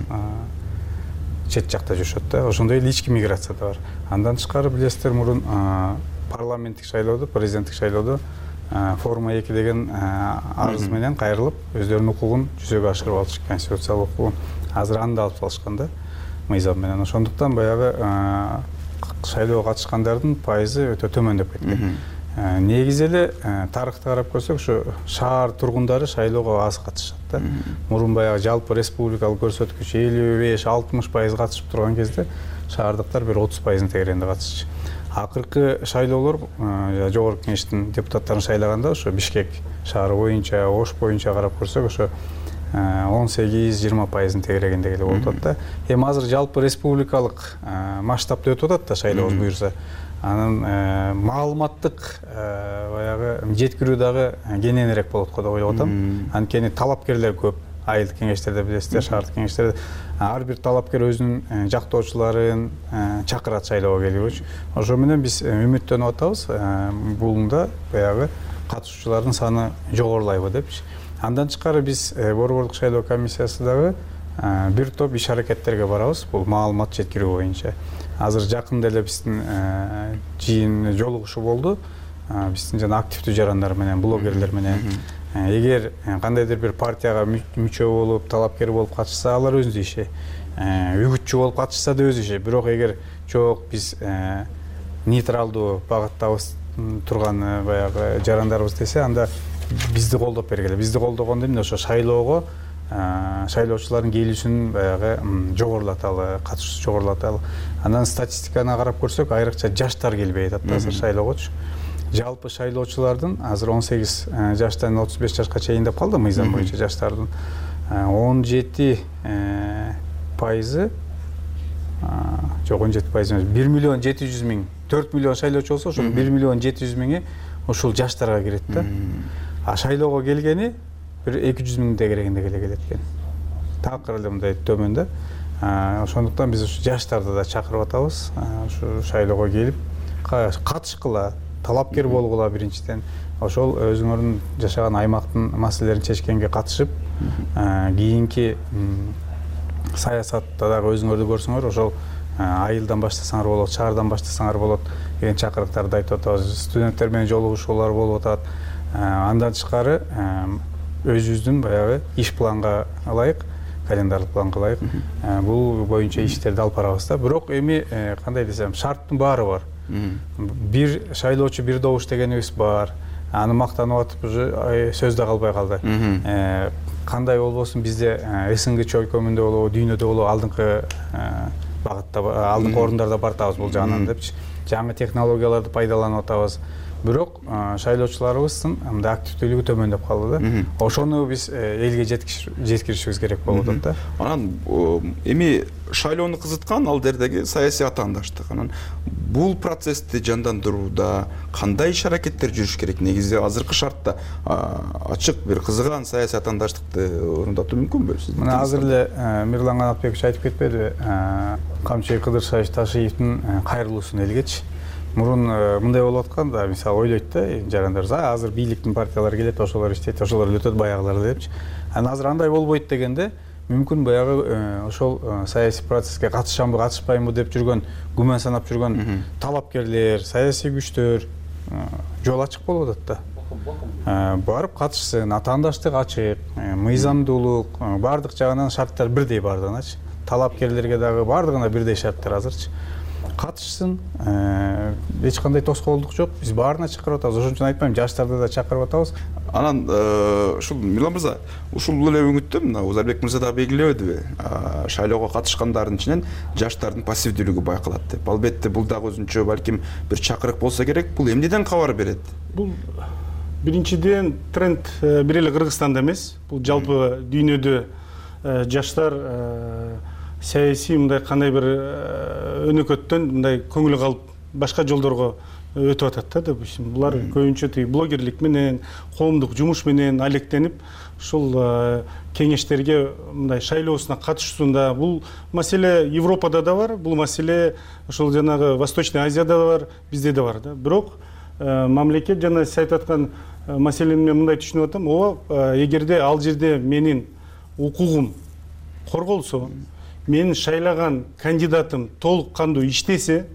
чет жакта жүрүшөт да. Ошондой эле ички миграция да бар. Андан тышкары билесиздер, мурун парламенттик шайлоодо, президенттик шайлоодо форма эки деген арыз менен кайрылып, өздөрүнүн укугун жүзөгө ашырып алышты, конституциялык укугун. Азыр аны да алып салышкан да, мыйзам менен. Ошондуктан баягы шайлоого катышкандардын пайызы өтө төмөндөп кеткен. Негизи эле тарыхты карап көрсөк, ушу шаар тургундары шайлоого аз катышат да. Мурун баягы жалпы республикалык көрсөткүч элүү беш алтымыш пайыз катышып турган кезде шаардыктар бир отуз пайыздын тегерегинде катышчу. Акыркы шайлоолор жогорку кеңештин депутаттарын шайлаганда ошо Бишкек шаары боюнча, Ош боюнча карап көрсөк, ошо он сегиз жыйырма пайыздын тегерегинде келип болуп атат да. Эми азыр жалпы республикалык масштабта өтүп атат да шайлообуз буюрса. Анын маалыматтык баягы жеткирүү дагы кененирээк болот го деп ойлоп атам. Анткени талапкерлер көп. Айылдык кеңештерде билесиздер, шаардык кеңештерде ар бир талапкер өзүнүн жактоочуларын чакырат шайлоого келүүгө. Ошо менен биз үмүттөнүп атабыз, булунда баягы катышуучулардын саны жогорулайбы депчи. Андан тышкары биз борбордук шайлоо комиссиясы дагы бир топ иш аракеттерге барабыз. Бул маалымат жеткирүү боюнча. Азыр жакында эле биздин жыйын жолугушуу болду. Биздин жана активдүү жарандар менен, блогерлер менен. Эгер кандайдыр бир партияга мүчө болуп, талапкер болуп катышса, алар өзүнүн иши. Үгүтчү болуп катышса да өз иши. Бирок эгер жок биз нейтралдуу багыттабыз турган баягы жарандарыбыз десе, анда бизди колдоп бергиле. Бизди колдогондо эмне ошо шайлоого шайлоочулардын келүүсүн баягы жогорулаталы, катышуусун жогорулаталы. Андан статистиканы карап көрсөк, айрыкча жаштар келбей атат азыр шайлоогочу. Жалпы шайлоочулардын азыр он сегиз жаштан отуз беш жашка чейин деп калды мыйзам боюнча жаштардын он жети пайызы жок он жети пайыз эмес, бир миллион жети жүз миң, төрт миллион шайлоочу болсо, ошол бир миллион жети жүз миңи ушул жаштарга кирет да. А шайлоого келгени бир эки жүз миң дегерегинде келе келет экен. Такыр эле мындай төмөн да. Ошондуктан биз ушу жаштарды да чакырып атабыз. Ушу шайлоого келип катышкыла, талапкер болгула биринчиден. Ошол өзүңөрдүн жашаган аймактын маселелерин чечкенге катышып, кийинки саясатта дагы өзүңөрдү көрсөңөр, ошол айылдан баштасаңар болот, шаардан баштасаңар болот деген чакырыктарды айтып атабыз. Студенттер менен жолугушуулар болуп атат. Андан тышкары өзүбүздүн баягы иш планга ылайык, календарлык планга ылайык бул боюнча иштерди алып барабыз да. Бирок эми кандай десем, шарттын баары бар. Бир шайлоочу бир добуш дегенибиз бар. Аны мактанып атып уже сөз да калбай калды. Кандай болбосун бизде СНГ чөйкөмүндө болобу, дүйнөдө болобу алдыңкы багытта, алдыңкы орундарда бартабыз бул жагынан депчи. Жаңы технологияларды пайдаланып атабыз. Бирок шайлоочуларыбыздын мындай активдүүлүгү төмөндөп калды да. Ошону биз элге жеткиришибиз керек болуп атат да. Анан эми шайлоону кызыткан ал жердеги саясий атаандаштык. Анан бул процессти жандандырууда кандай иш аракеттер жүрүш керек? Негизи азыркы шартта ачык бир кызыган саясий атаандаштыкты орундатуу мүмкүнбү? Мына азыр эле Мирлан Канатбекович айтып кетпедиби? Камчы Кыдыршаевич Ташиевдин кайрылуусун элгечи. Мурун мындай болуп атканда, мисалы ойлойт да, жарандар, азыр бийликтин партиялары келет, ошолор иштейт, ошолор өтөт баягылар депчи. Анан азыр андай болбойт дегенде, мүмкүн баягы ошол саясий процесске катышамбы, катышпаймбы деп жүргөн, күмөн санап жүргөн талапкерлер, саясий күчтөр жол ачык болуп атат да. Барып катышсын, атаандаштык ачык, мыйзамдуулук, бардык жагынан шарттар бирдей бардыгыначы. Талапкерлерге дагы бардыгына бирдей шарттар азырчы. Катышсын, эч кандай тоскоолдук жок. Биз баарына чакырып атабыз. Ошон үчүн айтпайм, жаштарды да чакырып атабыз. Анан ушул Мирлан мырза, ушул эле өңүттө мына Узарбек мырза да белгилебедиби? Шайлоого катышкандардын ичинен жаштардын пассивдүүлүгү байкалат деп. Албетте бул дагы өзүнчө балким бир чакырык болсо керек. Бул эмнеден кабар берет? Бул биринчиден тренд бир эле Кыргызстанда эмес. Бул жалпы дүйнөдө жаштар саясий мындай кандай бир өнөкөттөн мындай көңүлү калып башка жолдорго өтүп атат да. Булар көбүнчө тиги блогерлик менен, коомдук жумуш менен алектенип, ушул кеңештерге мындай шайлоосуна катышуусунда. Бул маселе Европада да бар, бул маселе ошол жанагы Восточный Азияда да бар, бизде да бар да. Бирок мамлекет жана сиз айтып аткан маселени мен мындай түшүнүп атам. Ооба, эгерде ал жерде менин укугум корголсо, мен шайлаган кандидатым толук кандуу иштесе,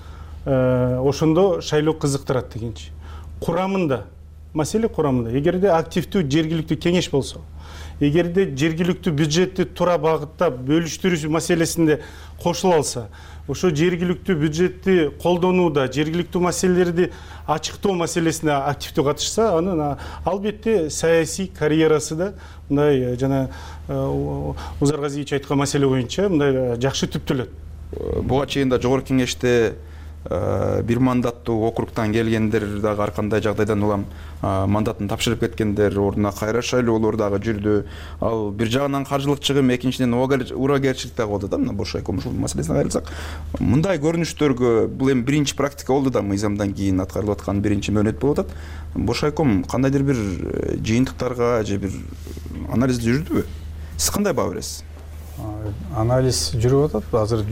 ошондо шайлоо кызыктырат дегенчи. Курамында, маселе курамында, эгерде активдүү жергиликтүү кеңеш болсо, эгерде жергиликтүү бюджетти туура багыттап бөлүштүрүү маселесинде кошула алса, ошо жергиликтүү бюджетти колдонууда, жергиликтүү маселелерди ачыктоо маселесине активдүү катышса, анын албетте саясий карьерасы да мындай жана Узаргазиевич айткан маселе боюнча мындай жакшы түптөлөт. Буга чейин да жогорку кеңеште бир мандаттуу округтан келгендер дагы ар кандай жагдайдан улам мандатын тапшырып кеткендер, ордуна кайра шайлоолор дагы жүрдү. Ал бир жагынан каржылык чыгым, экинчиден урагерчилик дагы болду да. Мына бош айком ушул маселесине кайрылсак, мындай көрүнүштөргө бул эми биринчи практика болду да, мыйзамдан кийин аткарылып аткан биринчи мөөнөт болуп атат. Бош айком кандайдыр бир жыйынтыктарга же бир анализ жүрдүбү? Сиз кандай баа бересиз? Анализ жүрүп атат. Азыр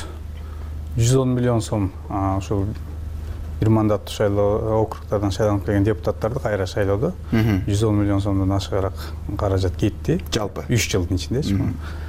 жүз он миллион сом ошол бир мандаттуу шайлоо округдардан шайланып келген депутаттарды кайра шайлоодо жүз он миллион сомдон ашыгыраак каражат кетти. Жалпы үч жылдын ичиндечи.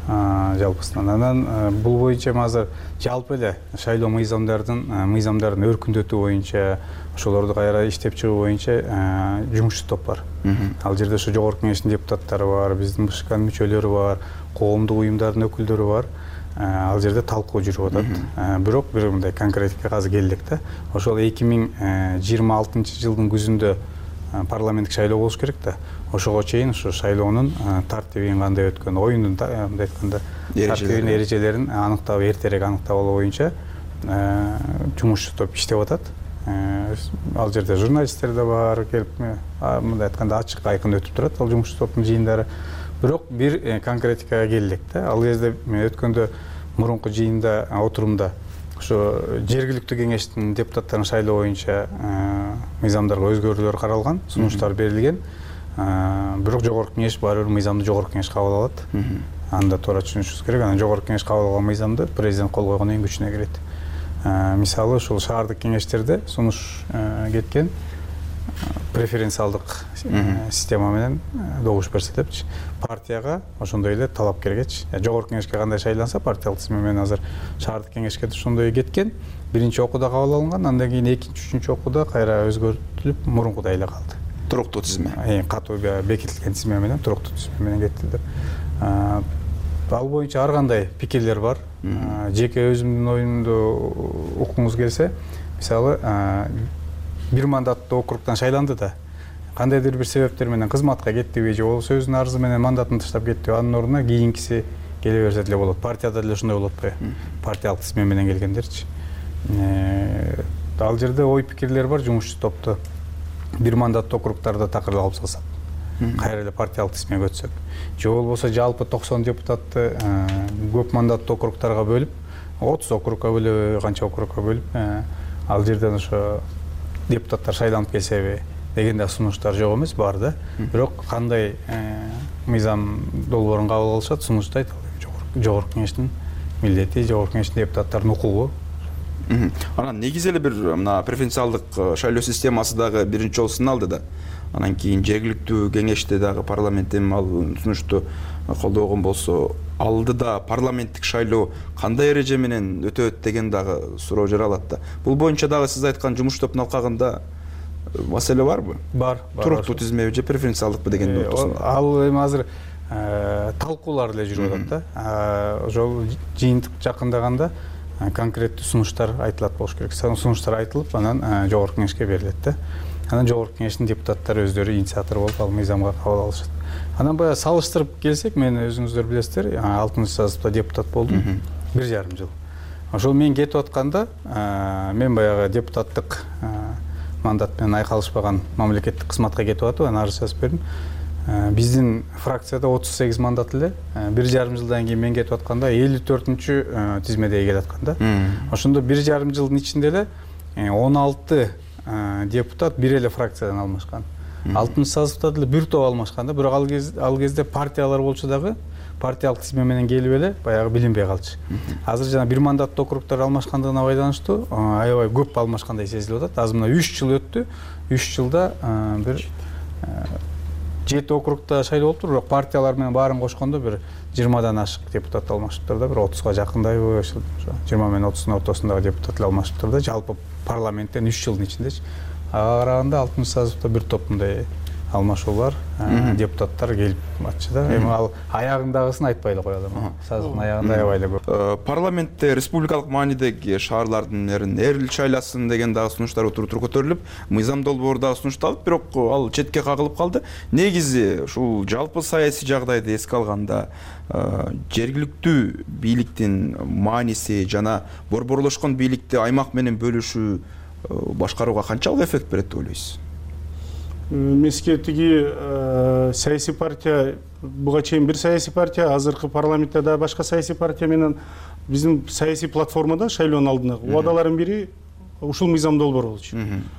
жалпысынан. Анан бул боюнча азыр жалпы эле шайлоо мыйзамдардын мыйзамдарын өркүндөтүү боюнча, ошолорду кайра иштеп чыгуу боюнча жумушчу топ бар. Ал жерде ушу жогорку кеңештин депутаттары бар, биздин БШКнын мүчөлөрү бар, коомдук уюмдардын өкүлдөрү бар. Ал жерде талкуу жүрүп атат. Бирок бир мындай конкретикке азыр келдик да. Ошол эки миң жыйырма алтынчы жылдын күзүндө парламенттик шайлоо болуш керек да. Ошого чейин ушу шайлоонун тартибин кандай өткөн, оюндун мындай айтканда тартибин, эрежелерин аныктап, эртерээк аныктап алуу боюнча жумушчу топ иштеп атат. Ал жерде журналисттер да бар, келип мындай айтканда ачык айкын өтүп турат ал жумушчу топтун жыйындары. Бирок бир конкретикага келдик да. Ал кезде мен өткөндө мурунку жыйында, отурумда ошо жергиликтүү кеңештин депутаттарын шайлоо боюнча мыйзамдарга өзгөрүүлөр каралган, сунуштар берилген. Бирок жогорку кеңеш баары бир мыйзамды жогорку кеңеш кабыл алат. Анда туура түшүнүшүбүз керек. Анан жогорку кеңеш кабыл алган мыйзамды президент кол койгондон кийин күчүнө кирет. Мисалы ушул шаардык кеңештерде сунуш кеткен преференциалдык система менен добуш берсе депчи, партияга ошондой эле талапкергечи жогорку кеңешке кандай шайланса, партиялык тизме менен азыр шаардык кеңешке ошондой кеткен. Биринчи окууда кабыл алынган, андан кийин экинчи, үчүнчү окууда кайра өзгөртүлүп, мурункудай эле калды. Туруктуу тизме. Катуу бекитилген тизме менен, туруктуу тизме менен кетти. Ал боюнча ар кандай пикирлер бар. Жеке өзүмдүн оюмду уккуңуз келсе, мисалы, бир мандаттуу округтан шайланды да, кандайдыр бир себептер менен кызматка кеттиби же болбосо өзүнүн арызы менен мандатын таштап кетти, анын ордуна кийинкиси келе берсе деле болот. Партияда деле ошондой болот го, партиялык тизме менен келгендерчи. Ал жерде ой пикирлер бар, жумушчу топту бир мандаттуу округтарда такыр алып салсак, кайра эле партиялык тизмеге өтсөк, же болбосо жалпы токсон депутатты көп мандаттуу округтарга бөлүп, отуз округка бөлүп, канча округка бөлүп, ал жерден ошо депутаттар шайланып келсеби деген да сунуштар жок эмес, бар да. Бирок кандай мыйзам долбоорун кабыл алышат, сунуштайт. Жогорку кеңештин милдети, жогорку кеңештин депутаттарынын укугу. Анан негизи эле бир мына преференциалдык шайлоо системасы дагы биринчи жолу сыналды да. Анан кийин жергиликтүү кеңеште дагы парламенттин ал сунушту колдогон болсо, алдыда парламенттик шайлоо кандай эреже менен өтөт деген дагы суроо жаралат да. Бул боюнча дагы сиз айткан жумуш топтун алкагында маселе барбы? Бар. Туруктуу тизмеби же преференциалдыкпы дегенди ортосунда? Ал эми азыр талкуулар эле жүрүп атат да. Ошол жыйынтык жакындаганда конкреттүү сунуштар айтылат болуш керек. Сунуштар айтылып, анан жогорку кеңешке берилет да. Анан жогорку кеңештин депутаттары өздөрү инициатор болуп ал мыйзамга кабыл алышат. Анан баягы салыштырып келсек, мен өзүңүздөр билесиздер, алтынчы сазыпта депутат болдум, бир жарым жыл. Ошол мен кетип атканда, мен баягы депутаттык мандат менен айкалышпаган мамлекеттик кызматка кетип атып, анан арыз жазып бердим. Биздин фракцияда отуз сегиз мандат эле, бир жарым жылдан кийин мен кетип атканда элүү төртүнчү тизмеде келе атканда. Ошондо бир жарым жылдын ичинде эле он алты депутат бир эле фракциядан алмашкан. алтынчы сазыпта деле бир топ алмашкан да, бирок ал кезде партиялар болчу дагы партиялык тизме менен келип эле баягы билинбей калчу. Азыр жана бир мандаттуу округтар алмашкандыгына байланыштуу аябай көп алмашкандай сезилип атат. Азыр мына үч жыл өттү. үч жылда бир жети округта шайлоо болуптур, бирок партиялар менен баарын кошкондо бир жыйырмадан ашык депутат алмашыптыр да, бир отузга жакындайбы, жыйырма менен отуздун ортосундагы депутат алмашыптыр да, жалпы парламенттен үч жылдын ичиндечи. Ага караганда алтынчы сазыпта бир топ мындай алмашуулар, депутаттар келип атчы да. Эми ал аягындагысын айтпай эле коелу. Сазыктын аягында аябай эле көп. Парламентте республикалык маанидеги шаарлардын эл шайласын деген дагы сунуштар отуруп көтөрүлүп, мыйзам долбоору дагы сунушталып, бирок ал четке кагылып калды. Негизи ушул жалпы саясий жагдайды эске алганда жергиликтүү бийликтин мааниси жана борборлошкон бийликти аймак менен бөлүшүү башкарууга канчалык эффект берет деп ойлойсуз? Меске тиги саясий партия, буга чейин бир саясий партия, азыркы парламентте да башка саясий партия менен биздин саясий платформада шайлоонун алдындагы убадалардын бири ушул мыйзам долбоор болчу.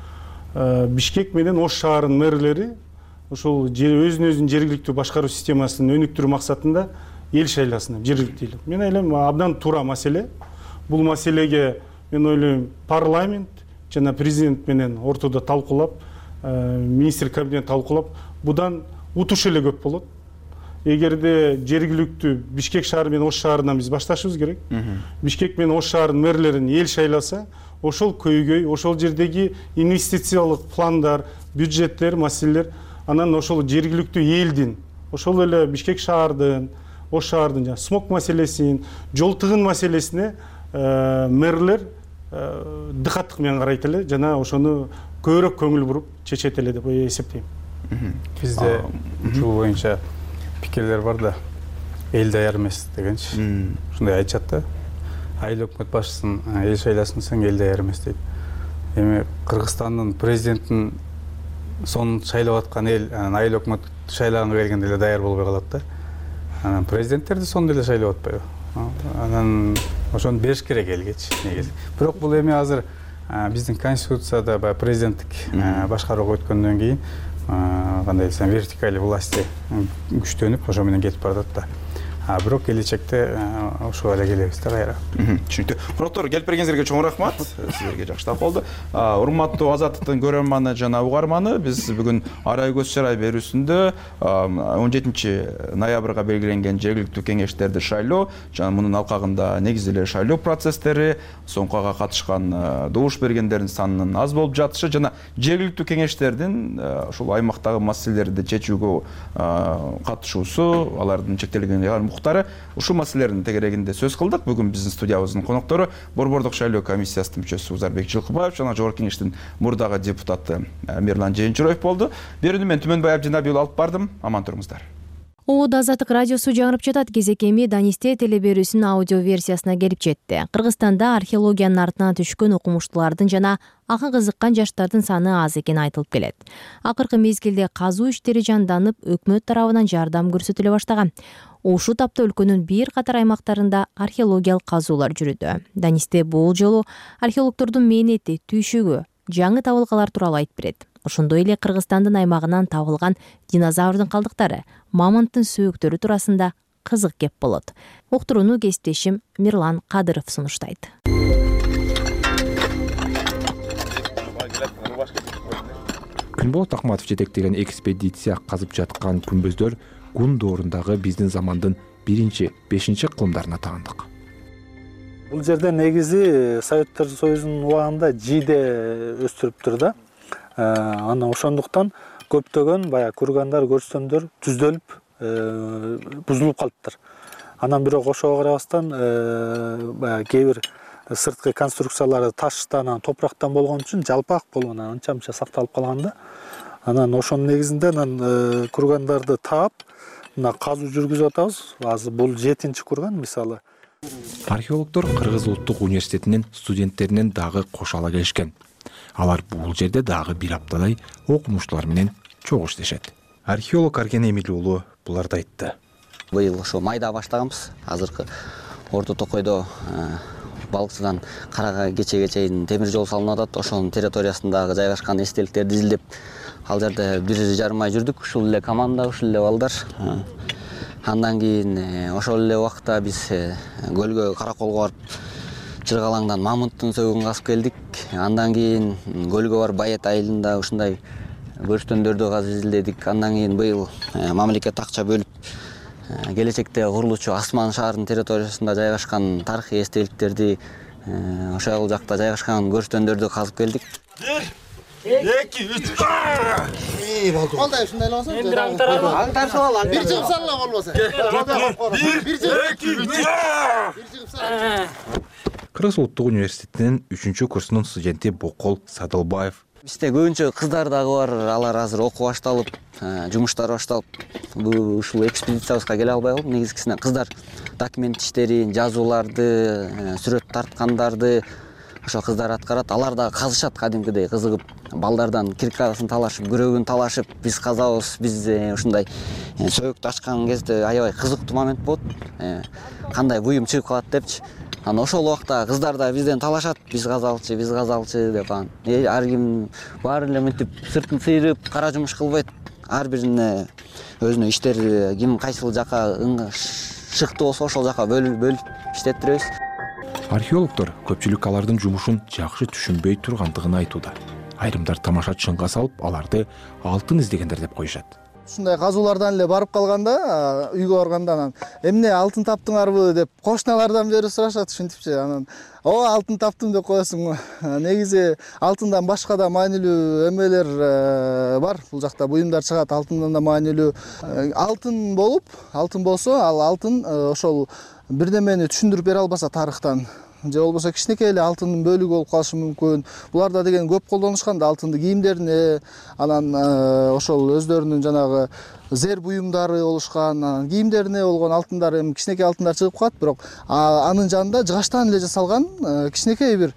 Бишкек менен Ош шаарынын мэрлери ушул өзүн өзүн жергиликтүү башкаруу системасын өнүктүрүү максатында эл шайласын жергиликтүү эл. Мен ойлойм абдан туура маселе. Бул маселеге мен ойлойм парламент жана президент менен ортодо талкуулап, министр кабинет талкуулап, будан утуш эле көп болот. эгерде жергиликтүү Бишкек шаары менен Ош шаарынан биз башташыбыз керек. Бишкек менен Ош шаарынын мэрлерин эл шайласа, ошол көйгөй, ошол жердеги инвестициялык пландар, бюджеттер, маселелер анан ошол жергиликтүү элдин, ошол эле Бишкек шаардын, Ош шаардын жана смог маселесин, жол тыгын маселесине мэрлер дыкаттык менен карайт эле жана ошону көбүрөөк көңүл буруп чечет эле деп эсептейм. Бизде ушул боюнча пикирлер бар да, эл даяр эмес дегенчи. Ушундай айтышат да. Айыл өкмөт башчысын эл шайласын десең, эл даяр эмес дейт. Эми Кыргызстандын президентин сонун шайлап аткан эл айыл өкмөт шайлаганга келгенде эле даяр болбой калат да. Анан президенттерди сонун эле шайлап атпайбы? Анан ошону бериш керек элгечи негизи. Бирок бул эми азыр биздин конституцияда баягы президенттик башкарууга өткөндөн кийин кандай десем вертикаль власти күчтөнүп ошо менен кетип баратат да. А бирок келечекте ошого эле келебиз да кайра. Түшүнүктүү. Коноктор келип бергениңизге чоң рахмат. Силерге жакшылап болду. Урматтуу Азаттыктын көрөрманы жана угарманы, биз бүгүн Арай көз чарай берүүсүндө он жетинчи ноябрга белгиленген жергиликтүү кеңештерди шайлоо жана мунун алкагында негизи эле шайлоо процесстери, соңкуга катышкан добуш бергендердин санынын аз болуп жатышы жана жергиликтүү кеңештердин ушул аймактагы маселелерди чечүүгө катышуусу, алардын чектелген муктары, ушул маселелердин тегерегинде сөз кылдык. Бүгүн биздин студиябыздын коноктору Борбордук шайлоо комиссиясынын мүчөсү Узарбек Жылкыбаев жана Жогорку кеңештин мурдагы депутаты Мирлан Жээнчуроев болду. Берүүнү мен Түмөнбай Абдинабиұлы алып бардым. Аман туруңуздар. Оод Азаттык радиосу жаңырып жатат. Кезекеми Данисте телеберүүсүнүн аудио версиясына келип жетти. Кыргызстанда археологиянын артынан түшкөн окумуштуулардын жана ага кызыккан жаштардын саны аз экени айтылып келет. Акыркы мезгилде казуу иштери жанданып, өкмөт тарабынан жардам көрсөтүлө баштаган. Ушул тапта өлкөнүн бир катар аймактарында археологиялык казуулар жүрүүдө. Данисте бул жолу археологдордун мээнети, түйшүгү, жаңы табылгалар тууралуу айтып берет. Ошондой эле Кыргызстандын аймагынан табылган динозаврдын калдыктары, мамонттун сөөктөрү туурасында кызык кеп болот. Уктурууну кесиптешим Мирлан Кадыров сунуштайт. Күнболот Акматов жетектеген экспедиция казып жаткан күмбөздөр Гун доорундагы биздин замандын биринчи, бешинчи кылымдарына таандык. Бул жерде негизи Советтер Союзунун убагында жийде өстүрүптүр да. Ана ошондуктан көптөгөн баягы кургандар, көрсөндөр түздөлүп, бузулуп калыптыр. Анан бирок ошого карабастан баягы кээ бир сырткы конструкциялары таштан, топурактан болгон үчүн жалпак болуп, анча-мынча сакталып калган да. Анан ошонун негизинде анан кургандарды таап, мына казуу жүргүзүп атабыз. Азыр бул жетинчи курган мисалы. Археологдор Кыргыз улуттук университетинин студенттеринен дагы кошо келишкен. Алар бул жерде дагы бир аптадай окумуштуулар менен чогуу иштешет. Археолог Арген Эмиль уулу буларды айтты. Быйыл ошо майда баштаганбыз. Азыркы Орто Токойдо Балыкчыдан Карага кечеге чейин темир жол салынып атат. Ошонун территориясындагы жайгашкан эстеликтерди изилдеп, ал жерде бир жарым ай жүрдүк. Ушул эле команда, ушул эле балдар. Андан кийин ошол эле убакта биз көлгө Караколго барып, Чыргалаңдан мамонттун сөөгүн казып келдик. Андан кийин көлгө барып Байет айылында ушундай көрстөндөрдү казып изилдедик. Андан кийин быйыл мамлекет акча бөлүп, келечекте курулуучу Асман шаарынын территориясында жайгашкан тарыхый эстеликтерди, ошол жакта жайгашкан көрстөндөрдү казып келдик. эки үч Эй, болду. Болду, ушундай болсо. Мен бир аңтарам. Аңтарсап ал, бир жигип салла болбосо. бир эки үч бир жигип салла. Кыргыз улуттук университетинин үчүнчү курсунун студенти Бокол Садылбаев. Бизде көбүнчө кыздар дагы бар, алар азыр окуу башталып, жумуштары башталып, бул ушул экспедициябызга келе албай калды. Негизгисине кыздар документ иштерин, жазууларды, сүрөт тарткандарды ошо кыздар аткарат. Алар да казышат кадимкидей кызыгып, балдардан киркасын талашып, күрөгүн талашып, биз казабыз, биз ушундай сөөктү ачкан кезде аябай кызыктуу момент болот. Кандай буюм чыгып калат депчи. Анан ошол убакта кыздар да бизден талашат, биз казалчы, биз казалчы деп анан. Ар ким баары эле мынтип сыртын сыйрып, кара жумуш кылбайт. Ар бирине өзүнүн иштери ким кайсыл жака шыктуу болсо ошол жака бөлүп иштеттиребиз. Археологдор көпчүлүк алардын жумушун жакшы түшүнбөй тургандыгын айтууда. Айрымдар тамаша чынга салып, аларды алтын издегендер деп коюшат. ушундай казуулардан эле барып калганда, үйгө барганда анан эмне алтын таптыңарбы деп кошуналардан бери сурашат ушинтипчи. Анан о алтын таптым деп коесуң. Негизи алтындан башка да маанилүү эмелер бар. Бул жакта буюмдар чыгат, алтындан да маанилүү. Алтын болуп, алтын болсо, ал алтын ошол бирдемени түшүндүрүп бере албаса тарыхтан, же болбосо кичинекей эле алтындын бөлүгү болуп калышы мүмкүн. Буларда деген көп колдонушкан да алтынды кийимдерине, анан ошол өздөрүнүн жанагы зер буюмдары болушкан, анан кийимдерине болгон алтындар, эми кичинекей алтындар чыгып калат, бирок анын жанында жыгачтан эле жасалган кичинекей бир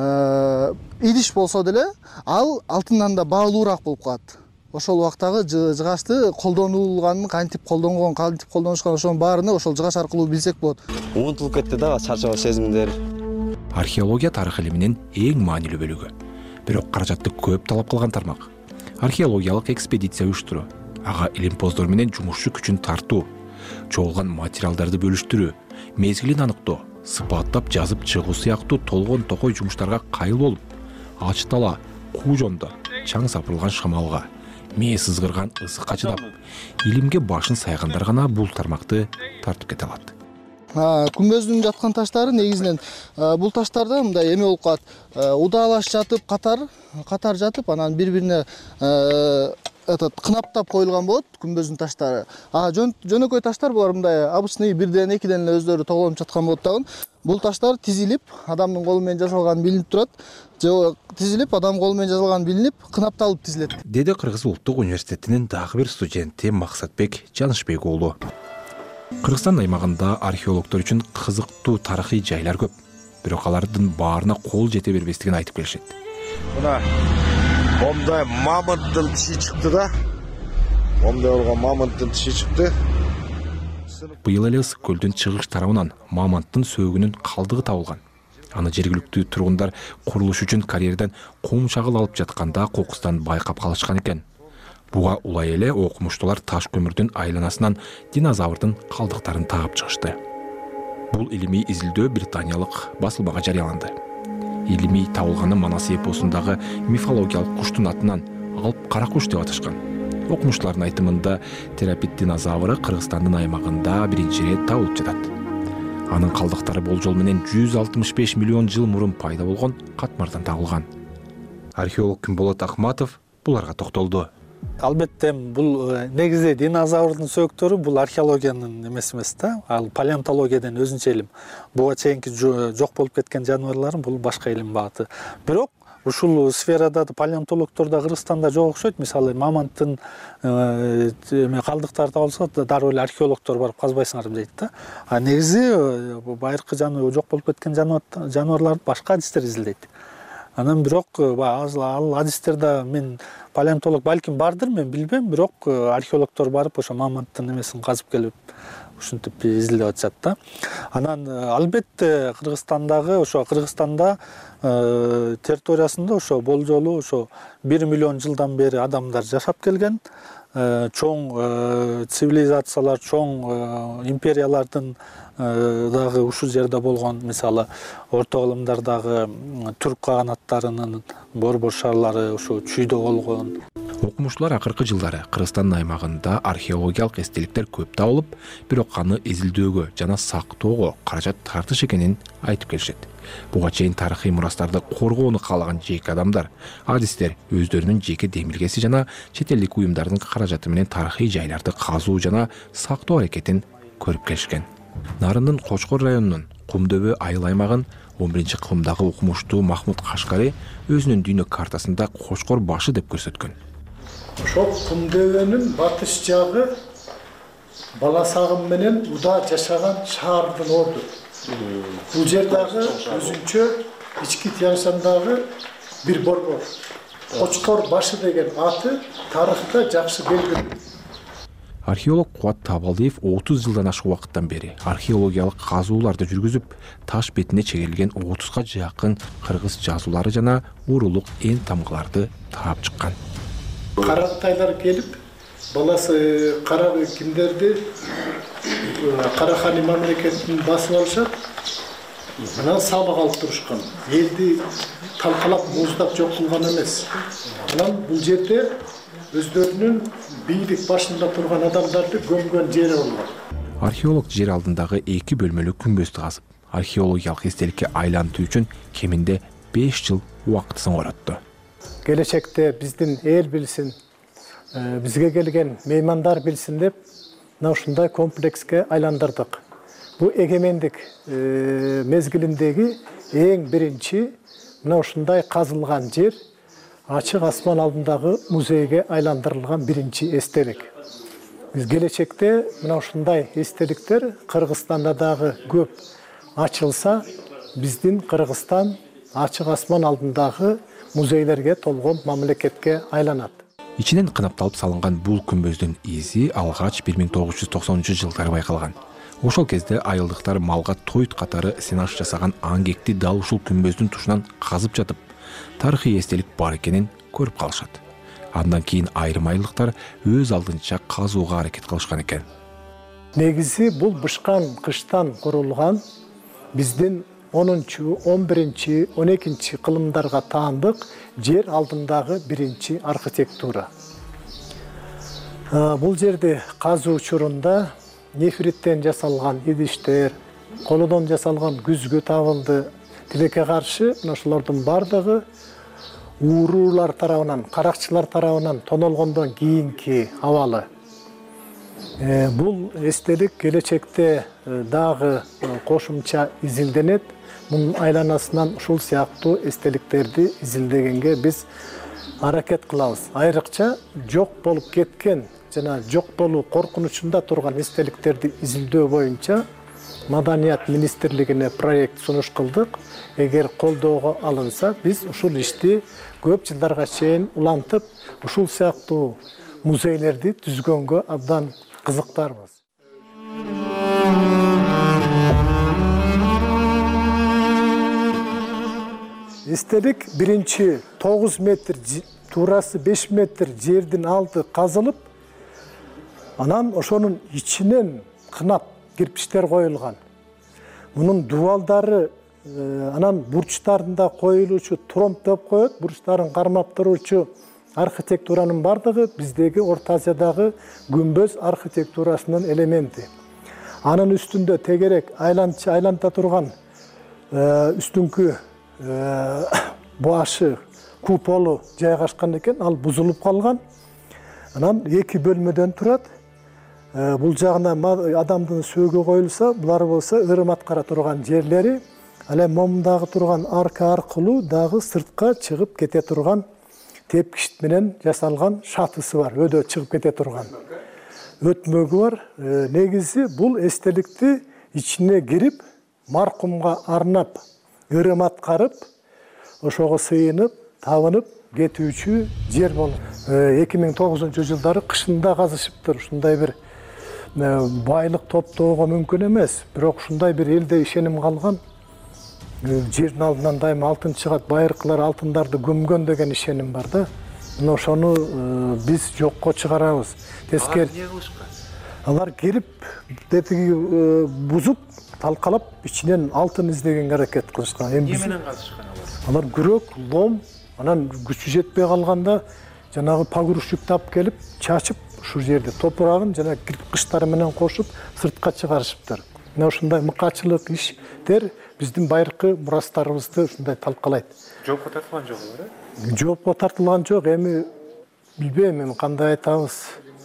идиш болсо деле, ал алтындан да баалуураак болуп калат. Ошол убактагы жыгачты колдонулганын, кантип колдонгон, кантип колдонушкан, ошонун баарыны ошол жыгач аркылуу билсек болот. Унутулуп кетти да чарчоо сезимдер. Археология тарых илиминин эң маанилүү бөлүгү. Бирок каражатты көп талап кылган тармак. Археологиялык экспедиция уюштуруу, ага илимпоздор менен жумушчу күчүн тартуу, чогулган материалдарды бөлүштүрүү, мезгилин аныктоо, сыпаттап жазып чыгуу сыяктуу толгон токой жумуштарга кайыл болуп, ач тала, куу жондо, чаң сапырылган шамалга, мээ сызгырган ысыкка чыдап, илимге башын сайгандар гана бул тармакты тартып кете алат. Күмбөздүн жаткан таштары негизинен бул таштарда мындай эме болуп калат. Удаалаш жатып, катар, катар жатып, анан бири-бирине этот кынаптап коюлган болот күмбөздүн таштары. А жөнөкөй таштар булар мындай обычный бирден, экиден эле өздөрү тоголонуп жаткан болот дагы. Бул таштар тизилип, адамдын колу менен жасалган билинип турат. Же тизилип, адам колу менен жасалган билинип, кынапталып тизилет. Деди Кыргыз улуттук университетинин дагы бир студенти Максатбек Жанышбек уулу. Кыргызстан аймагында археологдор үчүн кызыктуу тарыхый жайлар көп. Бирок алардын баарына кол жете бербестигин айтып келишет. Мына момдай мамонттун тиши чыкты да. Момдай болгон мамонттун тиши чыкты. Быйыл эле Ысык көлдүн чыгыш тарабынан мамонттун сөөгүнүн калдыгы табылган. Аны жергиликтүү тургундар курулуш үчүн карьерден кум чагыл алып жатканда кокустан байкап калышкан экен. Буга улай эле окумуштуулар таш көмүрдүн айланасынан динозаврдын калдыктарын таап чыгышты. Бул илимий изилдөө британиялык басылмага жарыяланды. Илимий табылганы Манас эпосундагы мифологиялык куштун атынан алып кара куш деп аташкан. Окумуштуулардын айтымында терапит динозавры Кыргызстандын аймагында биринчи ирет табылып жатат. Анын калдыктары болжол менен жүз алтымыш беш миллион жыл мурун пайда болгон катмардан табылган. Археолог Күнболот Акматов буларга токтолду. Албетте бул негизи динозаврдын сөөктөрү бул археологиянын эмеси эмес да, ал палеонтологиядан өзүнчө илим. Буга чейинки жок болуп кеткен жаныбарлар бул башка илим багыты. Бирок ушул сферада палеонтологдор да Кыргызстанда жок окшойт. Мисалы мамонттун эме калдыктары табылса, дароо эле археологдор барып казбайсыңар дейт да. А негизи байыркы жаныбар жок болуп кеткен жаныбарларды башка адистер изилдейт. Анан бирок ал адистерде мен палеонтолог балким бардыр, мен билбейм, бирок археологдор барып ошо мамонттун эмесин казып келип ушинтип изилдеп атышат да. Анан албетте Кыргызстандагы ошо Кыргызстанда территориясында ошо болжолу ошо бир миллион жылдан бери адамдар жашап келген. Чоң цивилизациялар, чоң империялардын дагы ушул жерде болгон, мисалы орто кылымдардагы түрк каганаттарынын борбор шарлары ошо чүйдө болгон. Окумуштуулар акыркы жылдары Кыргызстан аймагында археологиялык эстеликтер көп табылып, бирок аны изилдөөгө жана сактоого каражат тартыш экенин айтып келишет. Буга чейин тарыхый мурастарды коргоону каалаган жеке адамдар, адистер өздөрүнүн жеке демилгеси жана чет элдик уюмдардын каражаты менен тарыхый жайларды казуу жана сактоо аракетин көрүп келишкен. Нарындын Кочкор районунун Кумдөбө айыл аймагын он биринчи кылымдагы окумуштуу Махмуд Кашкари өзүнүн дүйнө картасында Кочкор башы деп көрсөткөн. Ошол Кумдөбөнүн батыш жагы Баласагым менен Уда жашаган шаардын орду. Бул жердагы өзүнчө ички Тянь-Шандагы бир борбор. Кочкор башы деген аты тарыхта жакшы белгилүү. Археолог Кубат Табалдиев отуз жылдан ашык убакыттан бери археологиялык казууларды жүргүзүп, таш бетине чегерилген отузга жакын кыргыз жазуулары жана урулук эн тамгаларды таап чыккан. Каратайлар келип, баласы кара кимдерди Карахани мамлекетин басып алышат. Анан салык алып турушкан. Элди талкалап, муздап жок кылган эмес. Анан бул жерде өздөрүнүн бийлик башында турган адамдарды көмгөн жери болгон. Археолог жер алдындагы эки бөлмөлүү күмбөздү казып, археологиялык эстеликке айлантуу үчүн кеминде беш жыл убактысын коротtu. Келечекте биздин эл билсин, бизге келген меймандар билсин деп, мына ушундай комплекске айландырдык. Бул эгемендик мезгилиндеги эң биринчи мына ушундай казылган жер ачык асман алдындагы музейге айландырылган биринчи эстелик. Биз келечекте мына ушундай эстеликтер Кыргызстанда дагы көп ачылса, биздин Кыргызстан ачык асман алдындагы музейлерге толгон мамлекетке айланат. Ичинен кынапталып салынган бул күмбөздүн изи алгач бир миң тогуз жүз токсонунчу жылдары байкалган. Ошол кезде айылдыктар малга тойт катары сенаш жасаган аңгекти дал ушул күмбөздүн тушунан казып жатып, тарыхый эстелик бар экенин көрүп калышат. Андан кийин айрым айылдыктар өз алдынча казууга аракет кылышкан экен. Негизи бул бышкан кыштан курулган биздин онунчу, он биринчи, он экинчи кылымдарга таандык жер алдындагы биринчи архитектура. Бул жерде казуу учурунда нефриттен жасалган идиштер, колодон жасалган күзгү табылды. Тилекке каршы ошолордун бардыгы уурулар тарабынан, каракчылар тарабынан тонолгондон кийинки абалы. Бул эстелик келечекте дагы кошумча изилденет. Мунун айланасынан ушул сыяктуу эстеликтерди изилдегенге биз аракет кылабыз. Айрыкча жок болуп кеткен жана жок болуу коркунучунда турган эстеликтерди изилдөө боюнча Маданият министрлигине проект сунуш кылдык. Эгер колдоого алынса, биз ушул ишти көп жылдарга чейин улантып, ушул сыяктуу музейлерди түзгөнгө абдан кызыктарбыз. Эстелик биринчи тогуз метр, туурасы беш метр жердин алды казылып, анан ошонун ичинен кынап кирпичтер коюлган. Мунун дубалдары анан бурчтарында коюлуучу тромб деп коет, бурчтарын кармап туруучу архитектуранын бардыгы биздеги Орто Азиядагы күмбөз архитектурасынын элементи. Анын үстүндө тегерек айланчы айланта турган үстүңкү башы куполу жайгашкан экен, ал бузулуп калган. Анан эки бөлмөдөн турат. Бул жагына адамдын сөөгү коюлса, булар болсо ырым аткара турган жерлери, ал эми момундагы турган арка аркылуу дагы сыртка чыгып кете турган тепкичт менен жасалган шатысы бар, өдө чыгып кете турган. Өтмөгү бар. Негизи бул эстеликти ичине кирип, маркумга арнап ырым аткарып, ошого сыйынып, табынып кетүүчү жер болуп. эки миң тогузунчу жылдары кышында казышыптыр. Ушундай бир байлык топтоого мүмкүн эмес, бирок ушундай бир элде ишеним калган. Жердин алдынан дайыма алтын чыгат, байыркылар алтындарды көмгөн деген ишеним бар да. Мына ошону биз жокко чыгарабыз. Тескер. Алар келип, детиги бузуп, талкалап, ичинен алтын издегенге аракет кылышкан. Эмне менен казышкан алар? Алар күрөк, лом, анан күчү жетпей калганда жанагы погрузчик тап келип, чачып, ушул жерде топурагын жана кирпичтары менен кошуп, сыртка чыгарышыптыр. Мына ушундай мыкачылык иштер биздин байыркы мурастарыбызды ушундай талкалайт. Жоопко тартылган жок эле? Жоопко тартылган жок, эми билбейм, эми кандай айтабыз.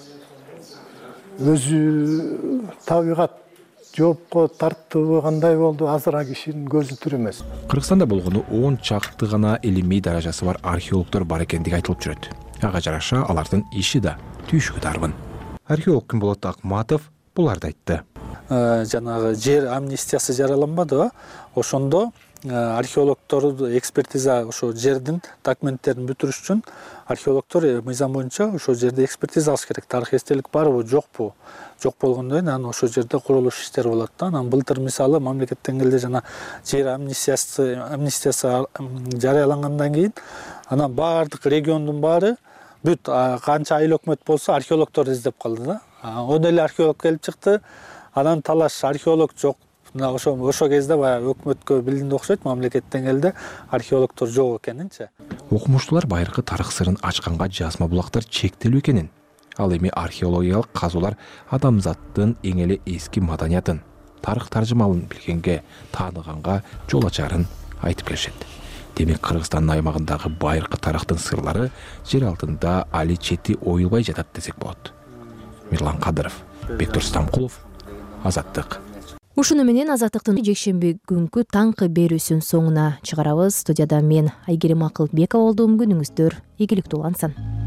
Өзү табигат жоопко тартыбы кандай болду, азыр а кишинин көзү түр эмес. Кыргызстанда болгону он чакты гана илимий даражасы бар археологдор бар экендиги айтылып жүрөт. Ага жараша алардын иши да түйшүгү дарбын. Археолог Кымболот Акматов буларды айтты. Жанагы жер амнистиясы жараланбады, ошондо археологдор экспертиза ошо жердин документтерин бүтүрүш үчүн археологдор мыйзам боюнча ошо жерде экспертиза алыш керек. Тарых эстелик барбы, жокпу? Жок болгондон кийин анан ошо жерде курулуш иштери болот да. Анан былтыр мисалы мамлекеттен келди жана жер амнистиясы амнистиясы жарыялангандан кийин анан баардык региондун баары бүт канча айыл өкмөт болсо археологдор издеп калды да. Он эле археолог келип чыкты. Анан талаш археолог жок. Ошо ошо кезде баягы өкмөткө билдинди окшойт, мамлекеттен келди, археологдор жок экенинчи. Окумуштуулар байыркы тарых сырын ачканга жазма булактар чектелүү экенин, Ал эми археологиялык казуулар адамзаттын эң эле эски маданиятын, тарых таржымалын билгенге, тааныганга жол ачарын айтып келишет. Демек Кыргызстандын аймагындагы байыркы тарыхтын сырлары жер алтында али чети оюлбай жатат десек болот. Мирлан Кадыров, Бектур Стамкулов, Азаттык. Ушуну менен Азаттыктын жекшемби күнкү таңкы берүүсүн соңуна чыгарабыз. Студияда мен Айгерим Акылбекова болдум. Күнүңүздөр ийгиликтүү улансын.